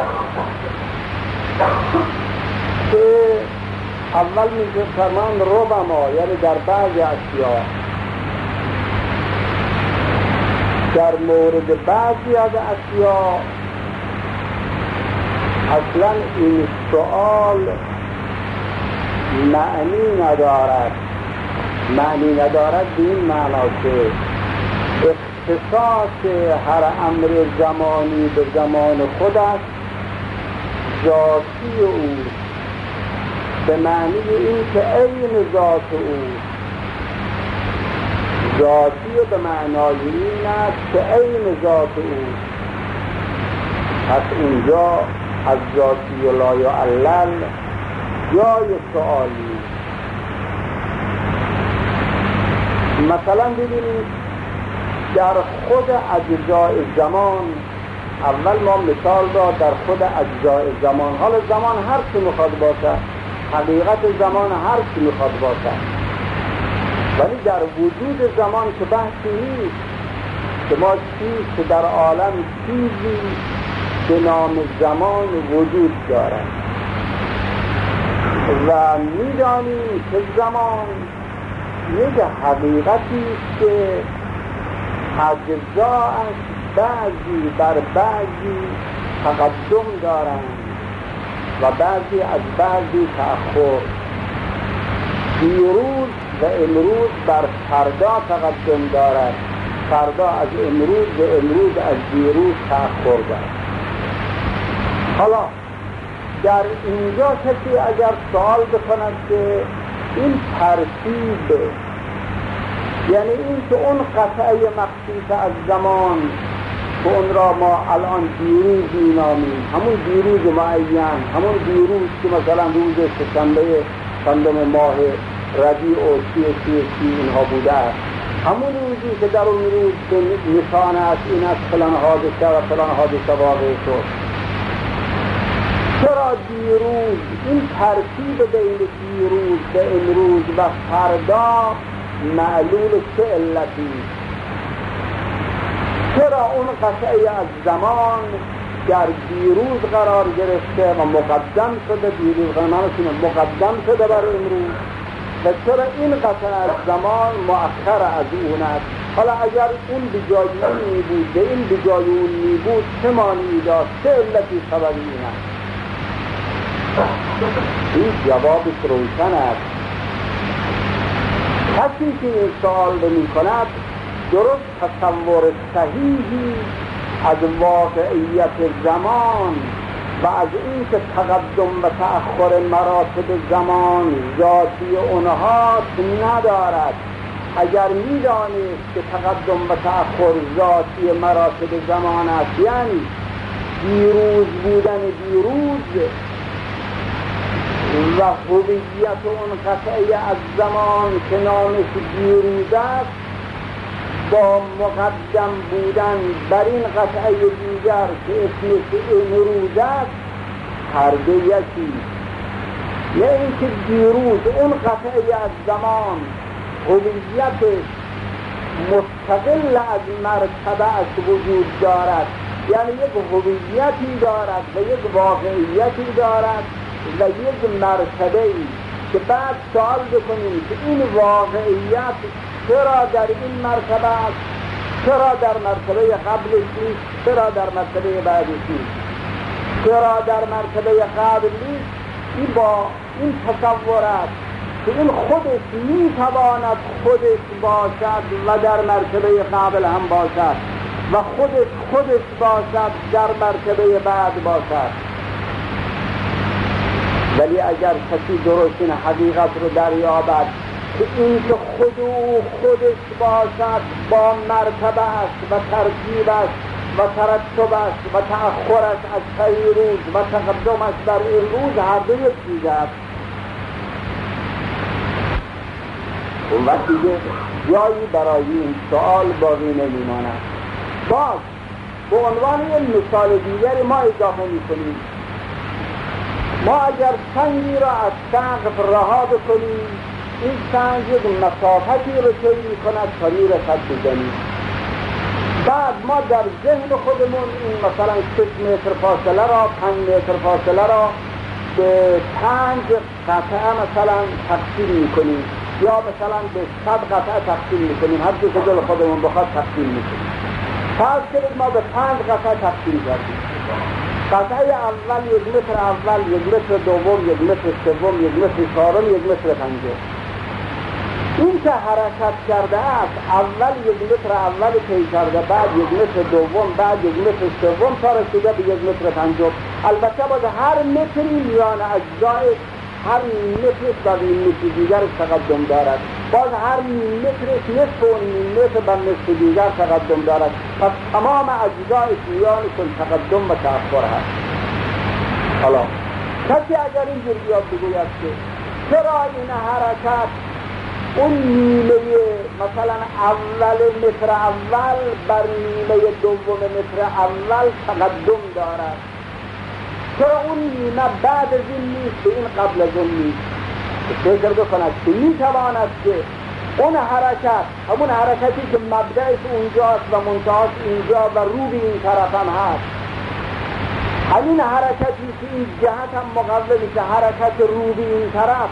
که اول می فرمان ربما یعنی در بعض اشیاء در مورد بعضی از اشیاء اصلا این سؤال معنی ندارد. معنی ندارد به این معنا که اختصاص هر امر زمانی به زمان خود است ذاتی او به معنی این که عین ذات او ذاتی به معنای این است که عین ذات او. پس اینجا از ذاتی و لا یعلل جای سؤالی. مثلا ببینید در خود اجزای زمان، اول ما مثال را در خود اجزای زمان، حال زمان هر چی میخواد باشه، حقیقت زمان هر چی میخواد باشه، ولی در وجود زمان که بحثی نیست که ما چیز که در عالم چیزی به نام زمان وجود دارد و میدانیم که زمان یک حقیقتی است که اجزاءش بعضی بر بعضی تقدم دارند و بعضی از بعضی تأخر. دیروز و امروز بر فردا تقدم دارد، فردا از امروز و امروز از دیروز تأخر دارد. حالا در اینجا کسی اگر سوال بکند که این ترتیب یعنی این که اون قطعه مخصوص از زمان که اون را ما الان دیروز مینامیم، همون دیروز معین، همون دیروز که مثلا روز سه‌شنبه چندم ماه ربیع و سی سی سی اینها بوده است، همون روزی که در اون روز نشان است این از فلان حادثه و فلان حادثه واقع شد. چرا دیروز این ترتیب بین دیروز و امروز و فردا معلول چه علتی؟ چرا اون قطعه از زمان در دیروز قرار گرفته و مقدم شده، دیروز قرار مقدم شده بر امروز و چرا این قطعه از زمان مؤخر از اون است. حالا اگر اون بجای اون می بود و این بجای اون می بود چه معنی داشت؟ چه علتی سببی این است؟ این جوابش روشن است. کسی که این سوال رو می کند درست تصور صحیحی از واقعیت زمان و از این که تقدم و تأخر مراتب زمان ذاتی اونها ندارد. اگر می‌دانست که تقدم و تأخر ذاتی مراتب زمان است، یعنی دیروز بودن دیروز و هویت اون قطعه از زمان که نامش دیروز است با مقدم بودن بر این قطعه دیگر که اسمش امروز است هر دو یکی. نه اینکه دیروز اون قطعه از زمان هویتش مستقل از مرتبه از وجود دارد، یعنی یک هویتی دارد و یک واقعیتی دارد و یک مرتبه‌ای که بعد سوال بکنیم که این واقعیت چرا در این مرتبه است، چرا در مرتبه قبلش نیست، چرا در مرتبه بعدش نیست، چرا در مرتبه قبل نیست. این با این تصور است که این خودش میتواند خودش باشد و در مرتبه قبل هم باشد و خودش خودش باشد در مرتبه بعد باشد. ولی اگر کسی درست این حقیقت رو دریابد که این که خود او خودش باشد با مرتبه است و ترتیب است و ترتب است و تأخر است از پیروز و تقدم است در امروز، هر دو یک چیز است. اون وقت دیگه جایی برای این سوال باقی نمیماند. باز به عنوان این مثال دیگری ما اضافه میکنیم. ما اگر سنگی را از سقف رها بکنیم، این سنگ یک مسافتی رو طی میکند تا میرسد به زمین. بعد ما در ذهن خودمون این مثلا شش متر فاصله را، پنج متر فاصله را به پنج قطعه مثلا تقسیم میکنیم یا مثلا به صد قطعه تقسیم میکنیم، هر چیز که دل خودمون بخواد تقسیم میکنیم. فرض کنید ما به پنج قطعه تقسیم کردیم. قطعه اول یک متر اول، یک متر دوم، یک متر سوم، یک متر چهارم، یک متر پنجم. این که حرکت کرده است اول یک متر اول طی کرده، بعد یک متر دوم، بعد یک متر سوم تا رسیده به یک متر پنجم. البته باز هر متری میان اجزای هر متر بر این متر دیگر تقدم دارد، باز هر مترش نصف و نیم متر بر نصف دیگر تقدم دارد. پس تمام اجزای میانشون تقدم و تأخر هست. حالا کسی اگر اینجور بیاد بگوید که چرا این حرکت اون نیمه مثلا اول متر اول بر نیمه دوم متر اول تقدم دارد، چرا اون نیمه بعد از این نیست به این قبل از اون نیست؟ فکر بکند که میتواند که اون حرکت، همون حرکتی که مبدأش اونجاست و منتهاش اینجا و رو به این طرف هم هست، همین حرکتی که این جهت هم مقابل میشه حرکت رو به این طرف،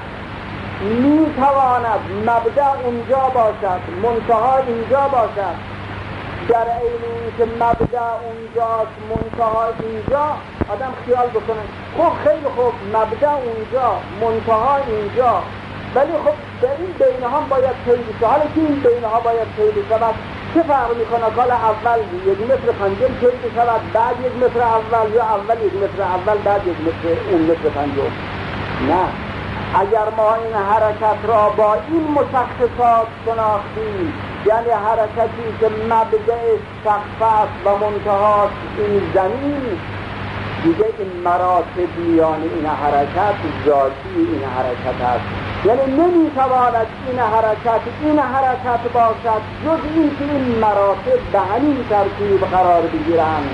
میتواند مبدأ اونجا باشد منتها اینجا باشد. در این که مبدأ اونجاست منتها اینجا، آدم خیال بکنه خب خیلی خوب مبدأ اونجا منتها اینجا، ولی خب به این بینه هم باید طی بشه. حالا که این بینه ها باید طی بشه، چه فرق میکنه حالا اول یک متر پنجم طی بشود، بعد یک متر اول، یا اول یک متر اول بعد یک متر اون متر پنجم؟ نه، اگر ما این حرکت را با این مشخصات شناختیم، یعنی حرکتی که مبدأش سقف است و منتهاش این زمین، دیگه این مراتب میان این حرکت ذاتی این حرکت است. یعنی نمیتواند این حرکت این حرکت باشد جز این که این مراتب به همین ترتیب قرار بگیرند.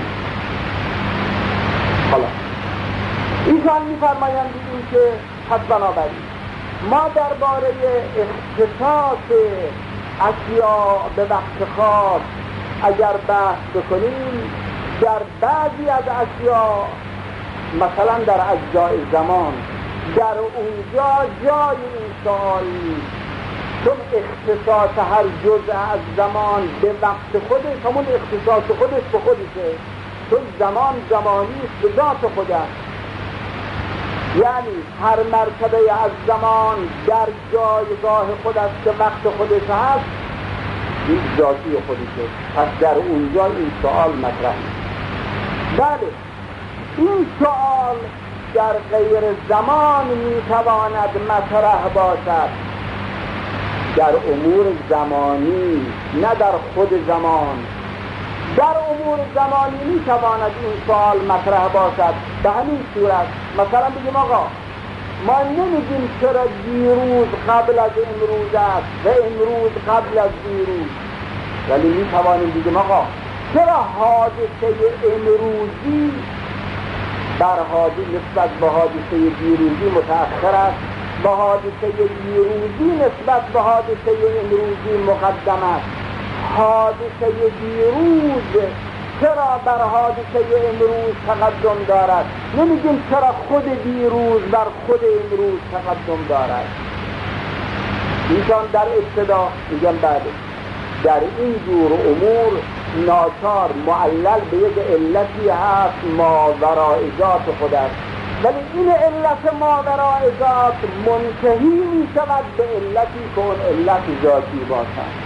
حالا ایشان میفرمایند این که پس بنابراین ما درباره اختصاص اشیا به وقت خاص اگر بحث بکنیم، در بعضی از اشیا مثلا در اجزای زمان در اونجا جای این سوال نیست، چون اختصاص هر جزء از زمان به وقت خودش همون اختصاص خودش به خودشه، چون زمان زمانی است به ذات خودش. یعنی هر مرتبه از زمان در جایگاه خودش که وقت خودش هست این ذاتی خودشه، پس در اونجا این سوال مطرح نیست. بله این سوال در غیر زمان میتواند مطرح باشد، در امور زمانی نه در خود زمان. در امور زمانی میتواند این سوال مطرح باشد به همین صورت. مثلا بگیم آقا ما نمیگیم چرا دیروز قبل از امروز است و امروز قبل از دیروز، ولی میتوانیم بگیم آقا چرا حادثه امروزی بر حادثه نسبت به حادثه دیروزی متأخر است، به حادثه دیروزی نسبت به حادثه امروزی مقدم است. حادثه دیروز چرا بر حادثه امروز تقدم دارد؟ نمیگیم چرا خود دیروز بر خود امروز تقدم دارد. ایشان در ابتدا میگن بعد در این جور امور ناچار معلل به یک علتی هست ماورای ذات خود است، ولی این علت ماورای ذات منتهی می شود به علتی که اون علت ذاتی باشد.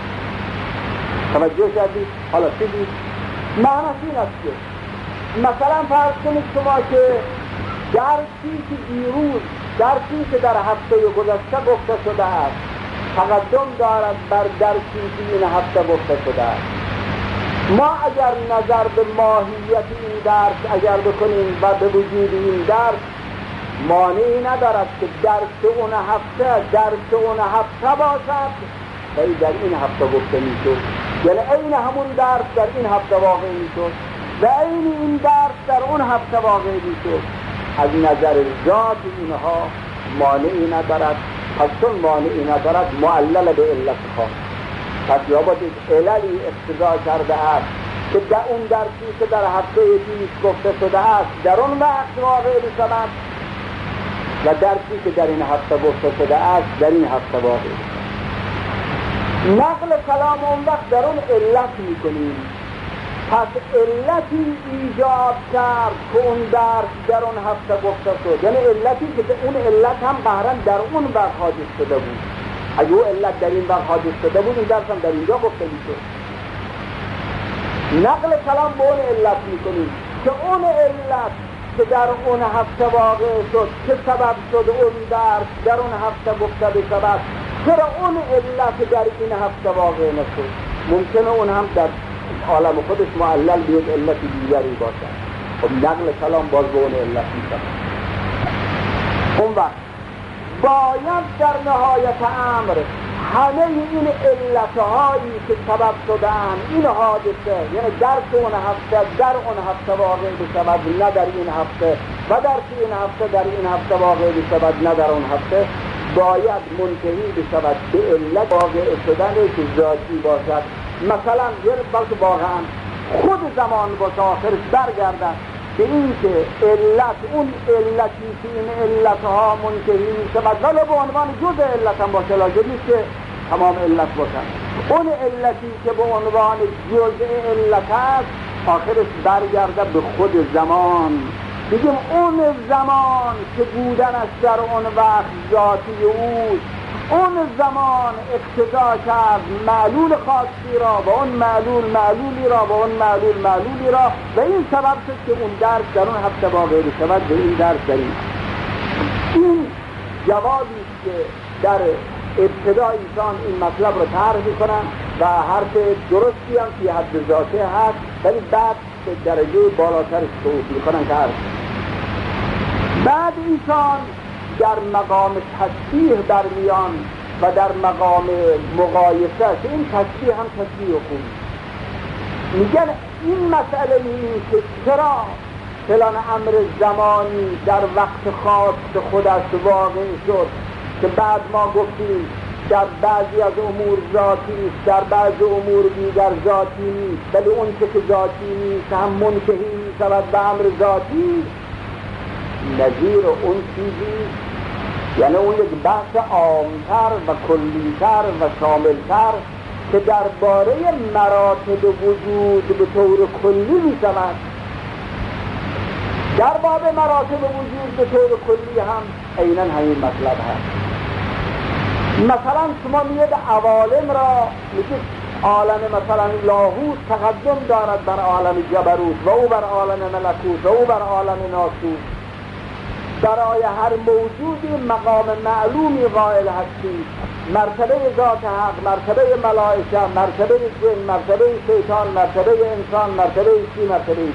توجه کردید؟ حالا ببینید معنی این است که مثلا فرض کنید شما که درسی که دیروز درسی که در هفته گذشته گفته شده است تقدم دارد بر درسی که این هفته گفته شده است. ما اگر نظر به ماهیت این درس اگر بکنیم و به وجود این درس، مانعی ندارد که درس اون هفته درس اون هفته باشد و این در این هفته گفته میشد، یعنی این همون درس در این هفته واقع میشد و این این درس در اون هفته واقع میشد. از نظر ذات اینها مانعی ندارد، پس چون مانعی ندارد معلل به علت خواهد. پس یا باید عللی اقتضا کرده است که در اون درسی که در هفته پیش گفته شده است در اون وقت واقع بشود و درسی که در این هفته گفته شده است در این هفته واقع بشود. نقل کلام اون وقت در اون علت میکنیم، پس علتی ایجاب کرد که اون درس در اون هفته گفته شد، یعنی علتی که اون علت هم قهرن در اون وقت حادث شده بود. اگه اون علت در این وقت حادث شده بود این درس هم در اینجا گفته میشد. نقل کلام به اون علت میکنیم که اون علت که در اون هفته واقع شد چه سبب شد اون درس در اون هفته گفته بشود، چرا اون علت در این هفته واقع نشد. ممکنه اون هم در عالم خودش معلل به یک علت دیگری باشد. خب نقل کلام باز به اون علت میشود. اون وقت باید در نهایت امر همه این علتهایی که سبب شدن این حادثه، یعنی درس اون هفته در اون هفته واقع بشود نه در این هفته و درس این هفته در این هفته واقع بشود نه در اون هفته، باید منتهی بشود به علت واقع شدن که ذاتی باشد. مثلا بلکه واقعا خود زمان باشه آخرش برگردن به این که علت اون علتی که این علتها منتهی می شود ولی به عنوان جزء علت هم باشه، لازم نیست که تمام علت باشن. اون علتی که به عنوان جزء علت است آخرش برگرده به خود زمان. بگیم اون زمان که بودنش در اون وقت ذاتی اوست، اون زمان اقتضا کرد معلول خاصی را و اون معلول معلولی را و اون معلول معلولی را و این سبب شد که اون درس در اون هفته واقع بشود و این درس در این. این جوابی که در ابتدا ایشان این مطلب رو طرح می‌کنن و حرف درستی هم که حد ذاته هست، ولی بعد به درجه بالاتر صعود می‌کنن که عرض. بعد ایشان در مقام تشبیه برمیان و در مقام مقایسه که این تشبیه هم تشبیه خوب میگن این مسئله این که چرا فلان امر زمانی در وقت خاص خودش واقع شد که بعد ما گفتیم در بعضی از امور ذاتی است، در بعضی امور دیگر ذاتی نیست، ولی اون که ذاتی نیست هم منتهی می‌شود به امر ذاتی، نظیر اون چیزی یعنی اون یک بحث عامتر و کلیتر و شاملتر که درباره مراتب وجود به طور کلی می شود. در باب مراتب وجود به طور کلی هم عیناً همین مطلب هست. مثلا شما میاد عوالم را میگید عالم مثلا لاهوت تقدم دارد بر عالم جبروت و او بر عالم ملکوت و او بر عالم ناسوت. برای هر موجودی مقام معلومی قائل هستی، مرتبه ذات حق، مرتبه ملائکه، مرتبه جن، مرتبه شیطان، مرتبه انسان، مرتبه چی، مرتبه چی.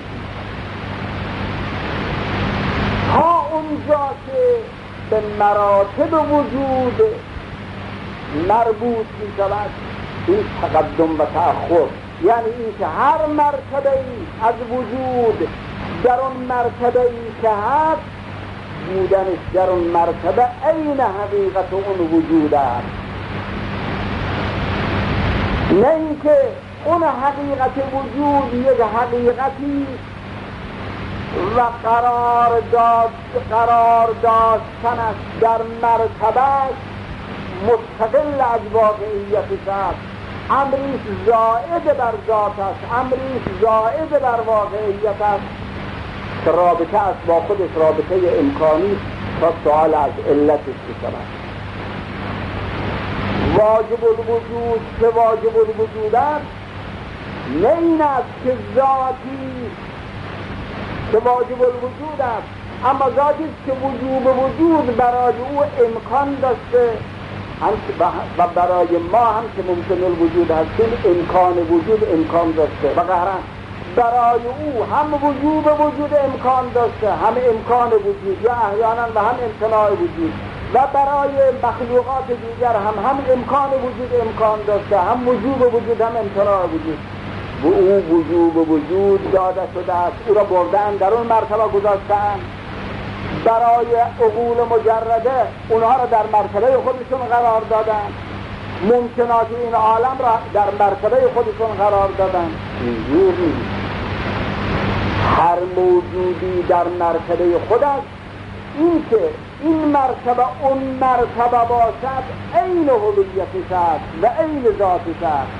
ها اونجا که به مراتب وجود مربوط می شود این تقدم و تأخر، یعنی این که هر مرتبه ای از وجود در اون مرتبه ای که هست بودنش در اون مرتبه عین حقیقت اون وجود است، نه اینکه اون حقیقت وجود یک حقیقتی و قرار داشت قرار داشتنش در مرتبه مستقل از واقعیتش است، امریش زائد بر ذات است، امریش زائد بر واقعیت است که رابطه است با خودش، رابطه امکانی تا سوال از علتش بشود. واجب الوجود که واجب الوجود است نه این است که ذاتی که واجب الوجود است، اما ذاتی که وجوب وجود برای او امکان داشته و برای ما هم که ممکن الوجود هستیم امکان وجود امکان داشته و قهرن برای او هم وجوب وجود امکان داشته، هم امکان وجود یا احیانا و هم امتناع وجود، و برای مخلوقات دیگر هم هم امکان وجود امکان داشته، هم وجوب وجود هم امتناع وجود. و او وجوب وجود داده شده است، او را بردن در اون مرتبه گذاشتن. برای عقول مجرده اونها را در مرتبه خودشون قرار دادن، ممکنات این عالم را در مرتبه خودشون قرار دادن. اینجور نیست، هر موجودی در مرتبه خود است. این که این مرتبه اون مرتبه باشد عین هویتش است و عین ذاتش است.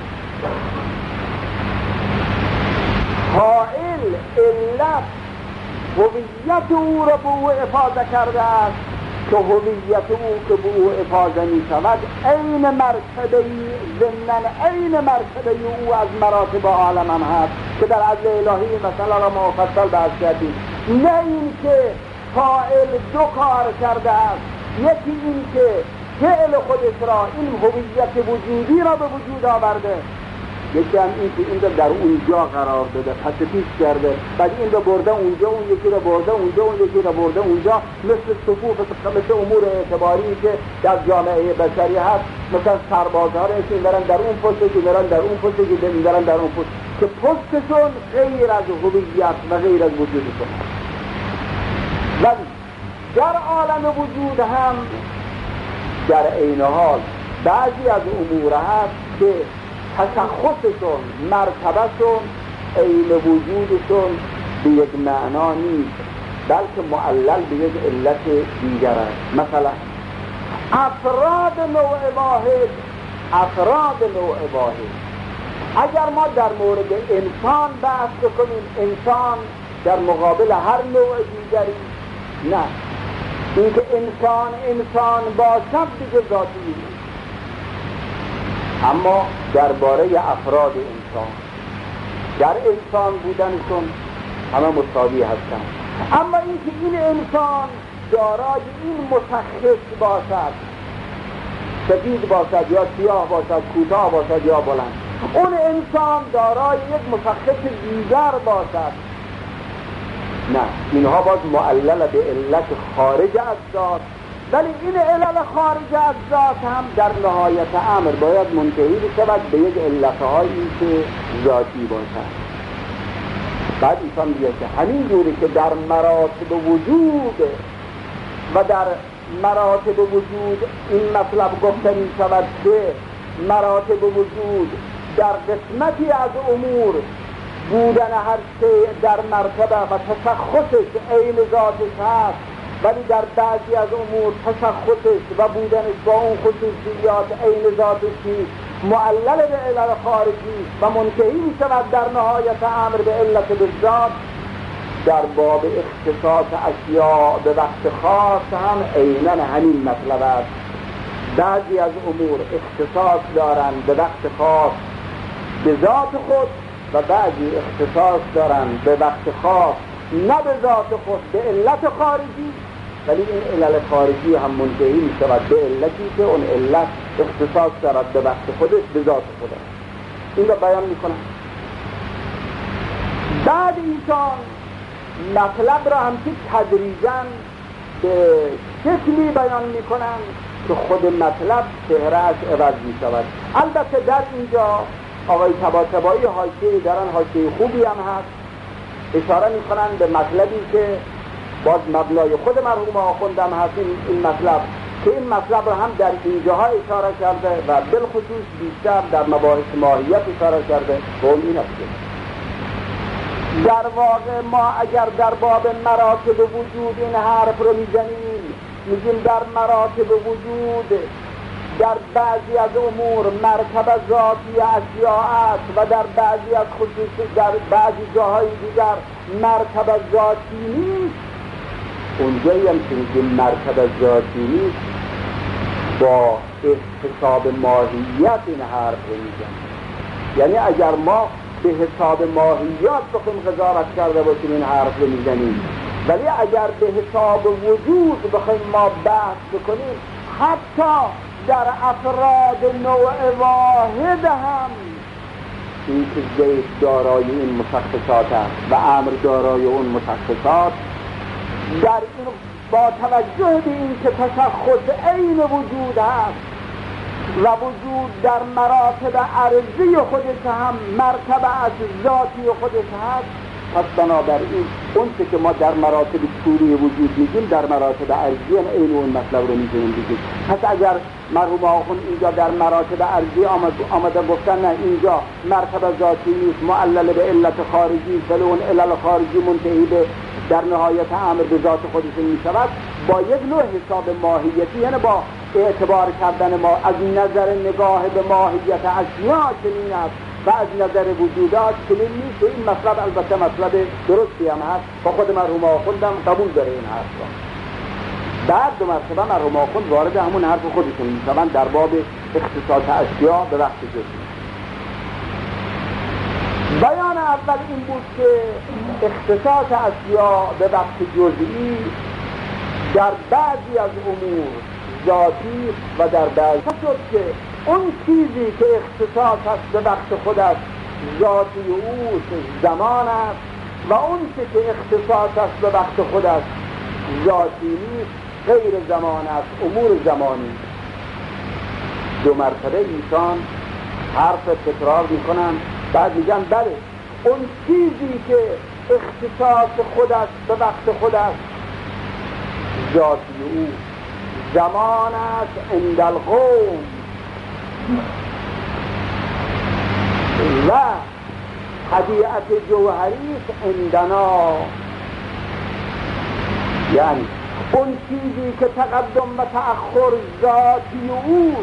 فاعل علت هویت او را به او افاضه کرده است که هویت او که به او افاضه می شود عین مرتبه ضمن عین مرتبه او از مراتب عالم هم هست که در عدل الهی مثلا را مفصل بحث کردیم. نه این که فاعل دو کار کرده است، یکی این که فعل خودش را این هویت وجودی را به وجود آورده، یکی هم این که این را در اونجا قرار داده، پس پیش کرده، بعد این را برده اونجا، اون یکی را برده اونجا، اون یکی را برده اونجا، مثل صفوف، مثل امور اعتباری که در جامعه بشری هست، مثلا سربازها را این برن در اون پسته که برن در اون پسته که برن در اون پسته که پستشون غیر از هویت و غیر از وجودشون هست. ولی در عالم وجود هم در عین حال بعضی از امور هست که تشخصشون، مرتبهشون، عین وجودشون به یک معنا نیست، بلکه معلل به یک علت دیگر است. مثلا افراد نوع واحد، افراد نوع واحد، اگر ما در مورد انسان بحث بکنیم، انسان در مقابل هر نوع دیگری، نه، اینکه انسان انسان باشد دیگه ذاتی نیست. اما درباره افراد انسان، در انسان بودنشون همه مساوی هستند، اما اینکه این انسان دارای این مشخص باشد، سفید باشد یا سیاه باشد، کوتاه باشد یا بلند، اون انسان دارای یک مشخص دیگر باشد، نه، اینها باز معلل به علت خارج از ذات، ولی این علل خارج از ذات هم در نهایت امر باید منتهی بشود به یک علتهایی که ذاتی باشد. بعد ایشان میگه که همین جوری که در مراتب وجود و در مراتب وجود این مطلب گفته می شود که مراتب وجود در قسمتی از امور بودن هر شیء در مرتبه و تشخصش عین ذاتش هست ولی در بعضی از امور تشخصش و بودنش با اون خصوصیات عین ذاتش نیست، معلل به علل خارجی و منتهی می شود در نهایت امر به علت بالذات، در باب اختصاص اشیاء به وقت خاص هم عیناً همین مطلب است. بعضی از امور اختصاص دارند به وقت خاص به ذات خود و بعضی اختصاص دارند به وقت خاص نه به ذات خود به علت خارجی، ولی این علت خارجی هم منتهی می شود به علتی که اون علت اختصاص دارد به وقت خودش به ذات خودش. این رو بیان می کنم. بعد ایشان مطلب را هم که تدریجاً به شکلی بیان می کنند که خود مطلب چهره‌اش عوض می شود. البته در اینجا آقای طباطبایی حاشیه‌ای دارن، حاشیه خوبی هم هست، اشاره می کنند به مطلبی که باز مبنای خود مرحوم آخوند هم هست این مطلب، که این مطلب را هم در اینجاها اشاره کرده و بالخصوص بیشتر در مباحث ماهیت اشاره کرده. و این است در واقع ما اگر در باب مراتب وجود این حرف رو میزنیم، میگیم در مراتب وجود در بعضی از امور مرتبه ذاتی اشیاء است و در بعضی از خصوص در بعضی جاهای دیگر مرتبه ذاتی نیست. اونجایی هم که میگیم مرتبه ذاتی نیست با حساب ماهیت این حرف رو میزنیم. یعنی اگر ما به حساب ماهیات بخوایم قضاوت کرده باشیم این حرف رو میزنیم، ولی اگر به حساب وجود بخوایم ما بحث بکنیم حتی در افراد نوع واحد هم این که زید دارای این مشخصات است و امر دارای اون مشخصات، در این با توجه به این که تشخص عین وجود هست و وجود در مراتب عرضی خودش هم مرتبه از ذاتی خودش هست، پس بنابراین اون که ما در مراتب طوری وجود میگیم در مراتب عرضی هم این اون مطلب رو میتونیم بگیم. پس اگر مرحوم آخوند اینجا در مراتب عرضی آمد آمده گفتن نه اینجا مرتبه ذاتی نیست معلل به علت خارجی، ولی اون علل خارجی منتهی به در نهایت امر به ذات خودش میشود، با یک نوع حساب ماهیتی، یعنی با اعتبار کردن ما از نظر نگاه به ماهیت اشیاء چنین است و از نظر وجودات چنین نیست. این مطلب البته مطلب درستی هم هست با خود مرحوم آخوند هم قبول داره این حرف را. بعد دو مرتبه مرحوم آخوند وارد همون حرف خودشون میشوند در باب اختصاص اشیاء به وقت جزئی. بیان اول این بود که اختصاص اشیاء به وقت جزئی در بعضی از امور ذاتی و در بعضی شد که اون چیزی که اختصاص است به وقت خود است ذاتی او زمان است و اون که اختصاص است به وقت خود است ذاتی نیست غیر زمان است امور زمانی. دو مرتبه ایشان حرف تکرار میکنن، بعد میگن بله اون چیزی که اختصاص خود است به وقت خود است ذاتی او زمان است عند القوم و طبیعت جوهری است عندنا. یعنی اون چیزی که تقدم و تأخر ذاتی او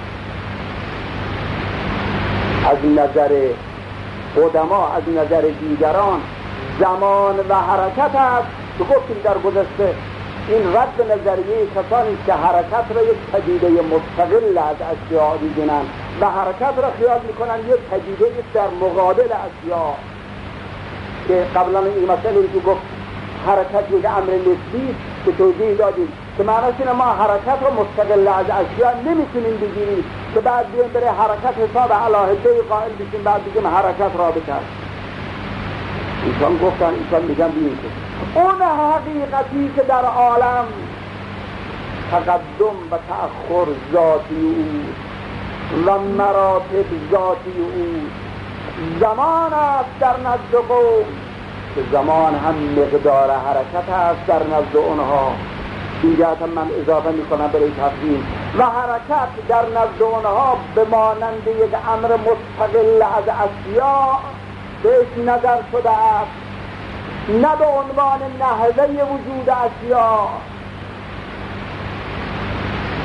از نظر قدما از نظر دیگران زمان و حرکت است. تو گفتیم در گذشته این رد به نظریه کسانی که حرکت را یک پدیده مستقل از اشیاء می‌دونند و حرکت را خیال میکنن یک پدیده در مقابل اشیاء، که قبلا این مسئله رو گفت حرکت یک امر نسبی که توضیح دادیم که معنیش اینه ما حرکت رو مستقل از اشیاء نمیتونیم بگیریم که بعد بیایم برای حرکت حساب علاهده قائل بشیم بعد بگیم حرکت رابطه است. ایشان گفتن ایشان میگن ببینید اون حقیقتی که در عالم تقدم و تأخر ذاتی او و مراتب ذاتی او زمان است در نزد قوم که زمان هم مقدار حرکت است در نزد اونها. اینجا هم من اضافه میکنم برای تفصیل و حرکت در نزد اونها به مانند یک امر مستقل از اشیاء بهش نظر شده است، نه به عنوان نحوه وجود اشیاء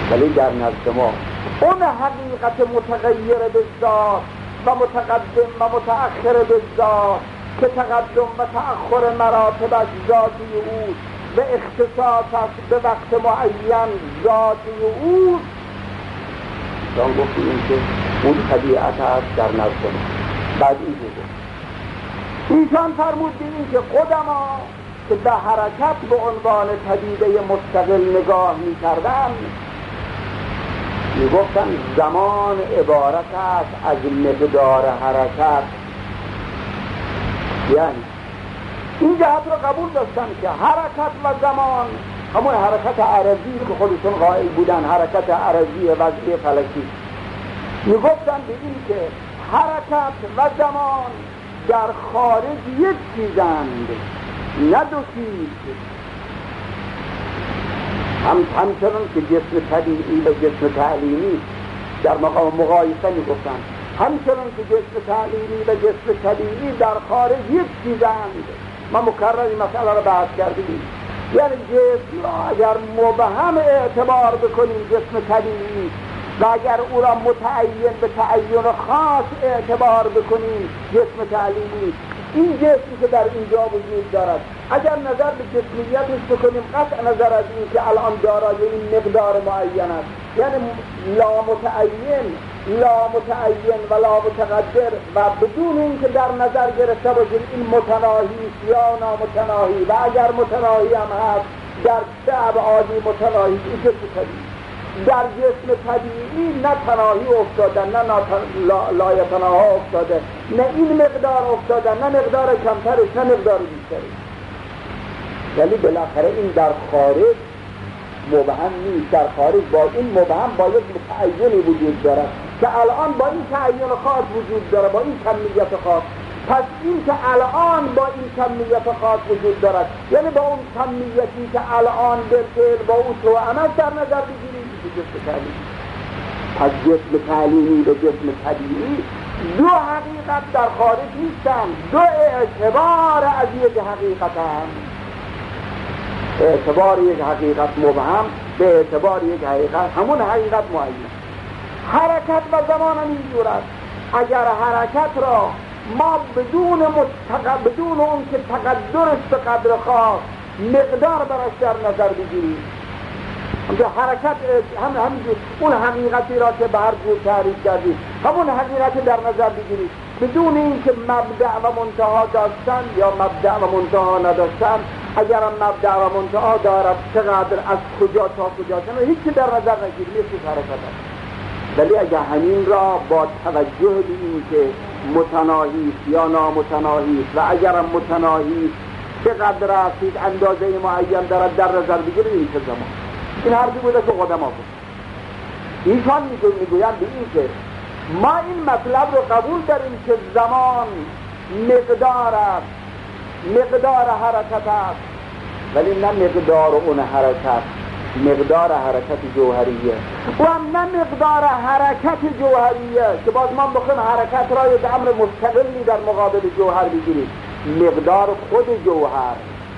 ولی در نزد ما اون حقیقت متغیر به ذات و متقدم و متأخر به ذات که تقدم و تأخر مراتب از ذاتی او و اختصاص است به وقت معین ذاتی او، دان گفتیم که اون طبیعت است در نزد ما. بعد این دیگه ایشان فرمود این که قدما که به حرکت به عنوان پدیده مستقل نگاه می کردن می گفتن زمان عبارت است از مقدار حرکت، یعنی این جهت رو قبول داشتن که حرکت و زمان همون حرکت عرضی که خودشون قائل بودن، حرکت عرضی وضعی فلکی، می گفتن به این که حرکت و زمان در خارج یک چیزند نه دو چیز. هم همچنان که جسم طبیعی و جسم تعلیمی در مقام مقایسه می گفتن، همچنان که جسم تعلیمی و جسم طبیعی در خارج یک چیزند. ما مکرر این مسئله رو بحث کردیم، یعنی جسم را اگر مبهم اعتبار بکنیم جسم طبیعی و اگر او را متعین به تعین خاص اعتبار بکنیم جسم تعلیمی، این جسمی که در اینجا وجود دارد اگر نظر به جسمیتش بکنیم قطع نظر از این که الان دارای این مقدار معین است، یعنی لا متعین لا متعین و لا متقدر و بدون این که در نظر گرفته باشیم این متناهی یا نامتناهی و اگر متناهی هم هست در سه ابعادی متناهی، این جسم طبیعی. در جسم طبیعی نه تناهی افتاده نه لا, لا یتناها افتاده، نه این مقدار افتاده نه مقدار کمترش نه مقدار بیشترش، ولی بالاخره این در خارج مبهم نیست. در خارج با این مبهم با یک متعینی وجود دارد که الان با این تعین خاص وجود داره، با این کمیت خاص. پس این که الان با این کمیت خاص وجود دارد، یعنی با اون کمیتی که الان بالفعل با اون تو عمل در نظر بگیریم جسم تعلیمی. پس جسم تعلیمی و جسم طبیعی دو حقیقت در خارج نیستن، دو اعتبار از یک حقیقت هم. اعتبار یک حقیقت مبهم به اعتبار یک حقیقت همون حقیقت معین. حرکت و زمان هم اینجور است. اگر حرکت را ما بدون متق... بدون اون که تقدرش به قدر خاص مقدار براش در نظر بگیریم، حرکت هم همینجور اون حقیقتی را که به هر جور تعریف کردیم همون حقیقت در نظر بگیریم بدون این که مبدأ و منتها داشتن یا مبدأ و منتها نداشتن. اگر هم مبدأ و منتها دارد چقدر از کجا تا کجا چنه هیچی در نظر نگیریم، یکی حرکت است. ولی اگر همین را با توجه به این که متناهی یا نامتناهی و اگر هم متناهی چقدر است اندازه معین دارد در نظر بگیریم، این چه زمان. این حرفی بوده که قدما بود. ایشان میگویند به این که ما این مطلب رو قبول داریم که زمان مقدار است، مقدار حرکت است، ولی نه مقدار اون حرکت، مقدار حرکت جوهریه و هم نه مقدار حرکت جوهریه که باز ما بخوایم حرکت را یک امر مستقلی در مقابل جوهر بگیریم. مقدار خود جوهر،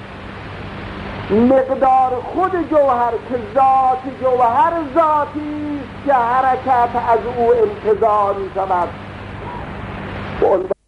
مقدار خود جوهر که ذات جوهر ذاتی که حرکت از او انتزاع می شود.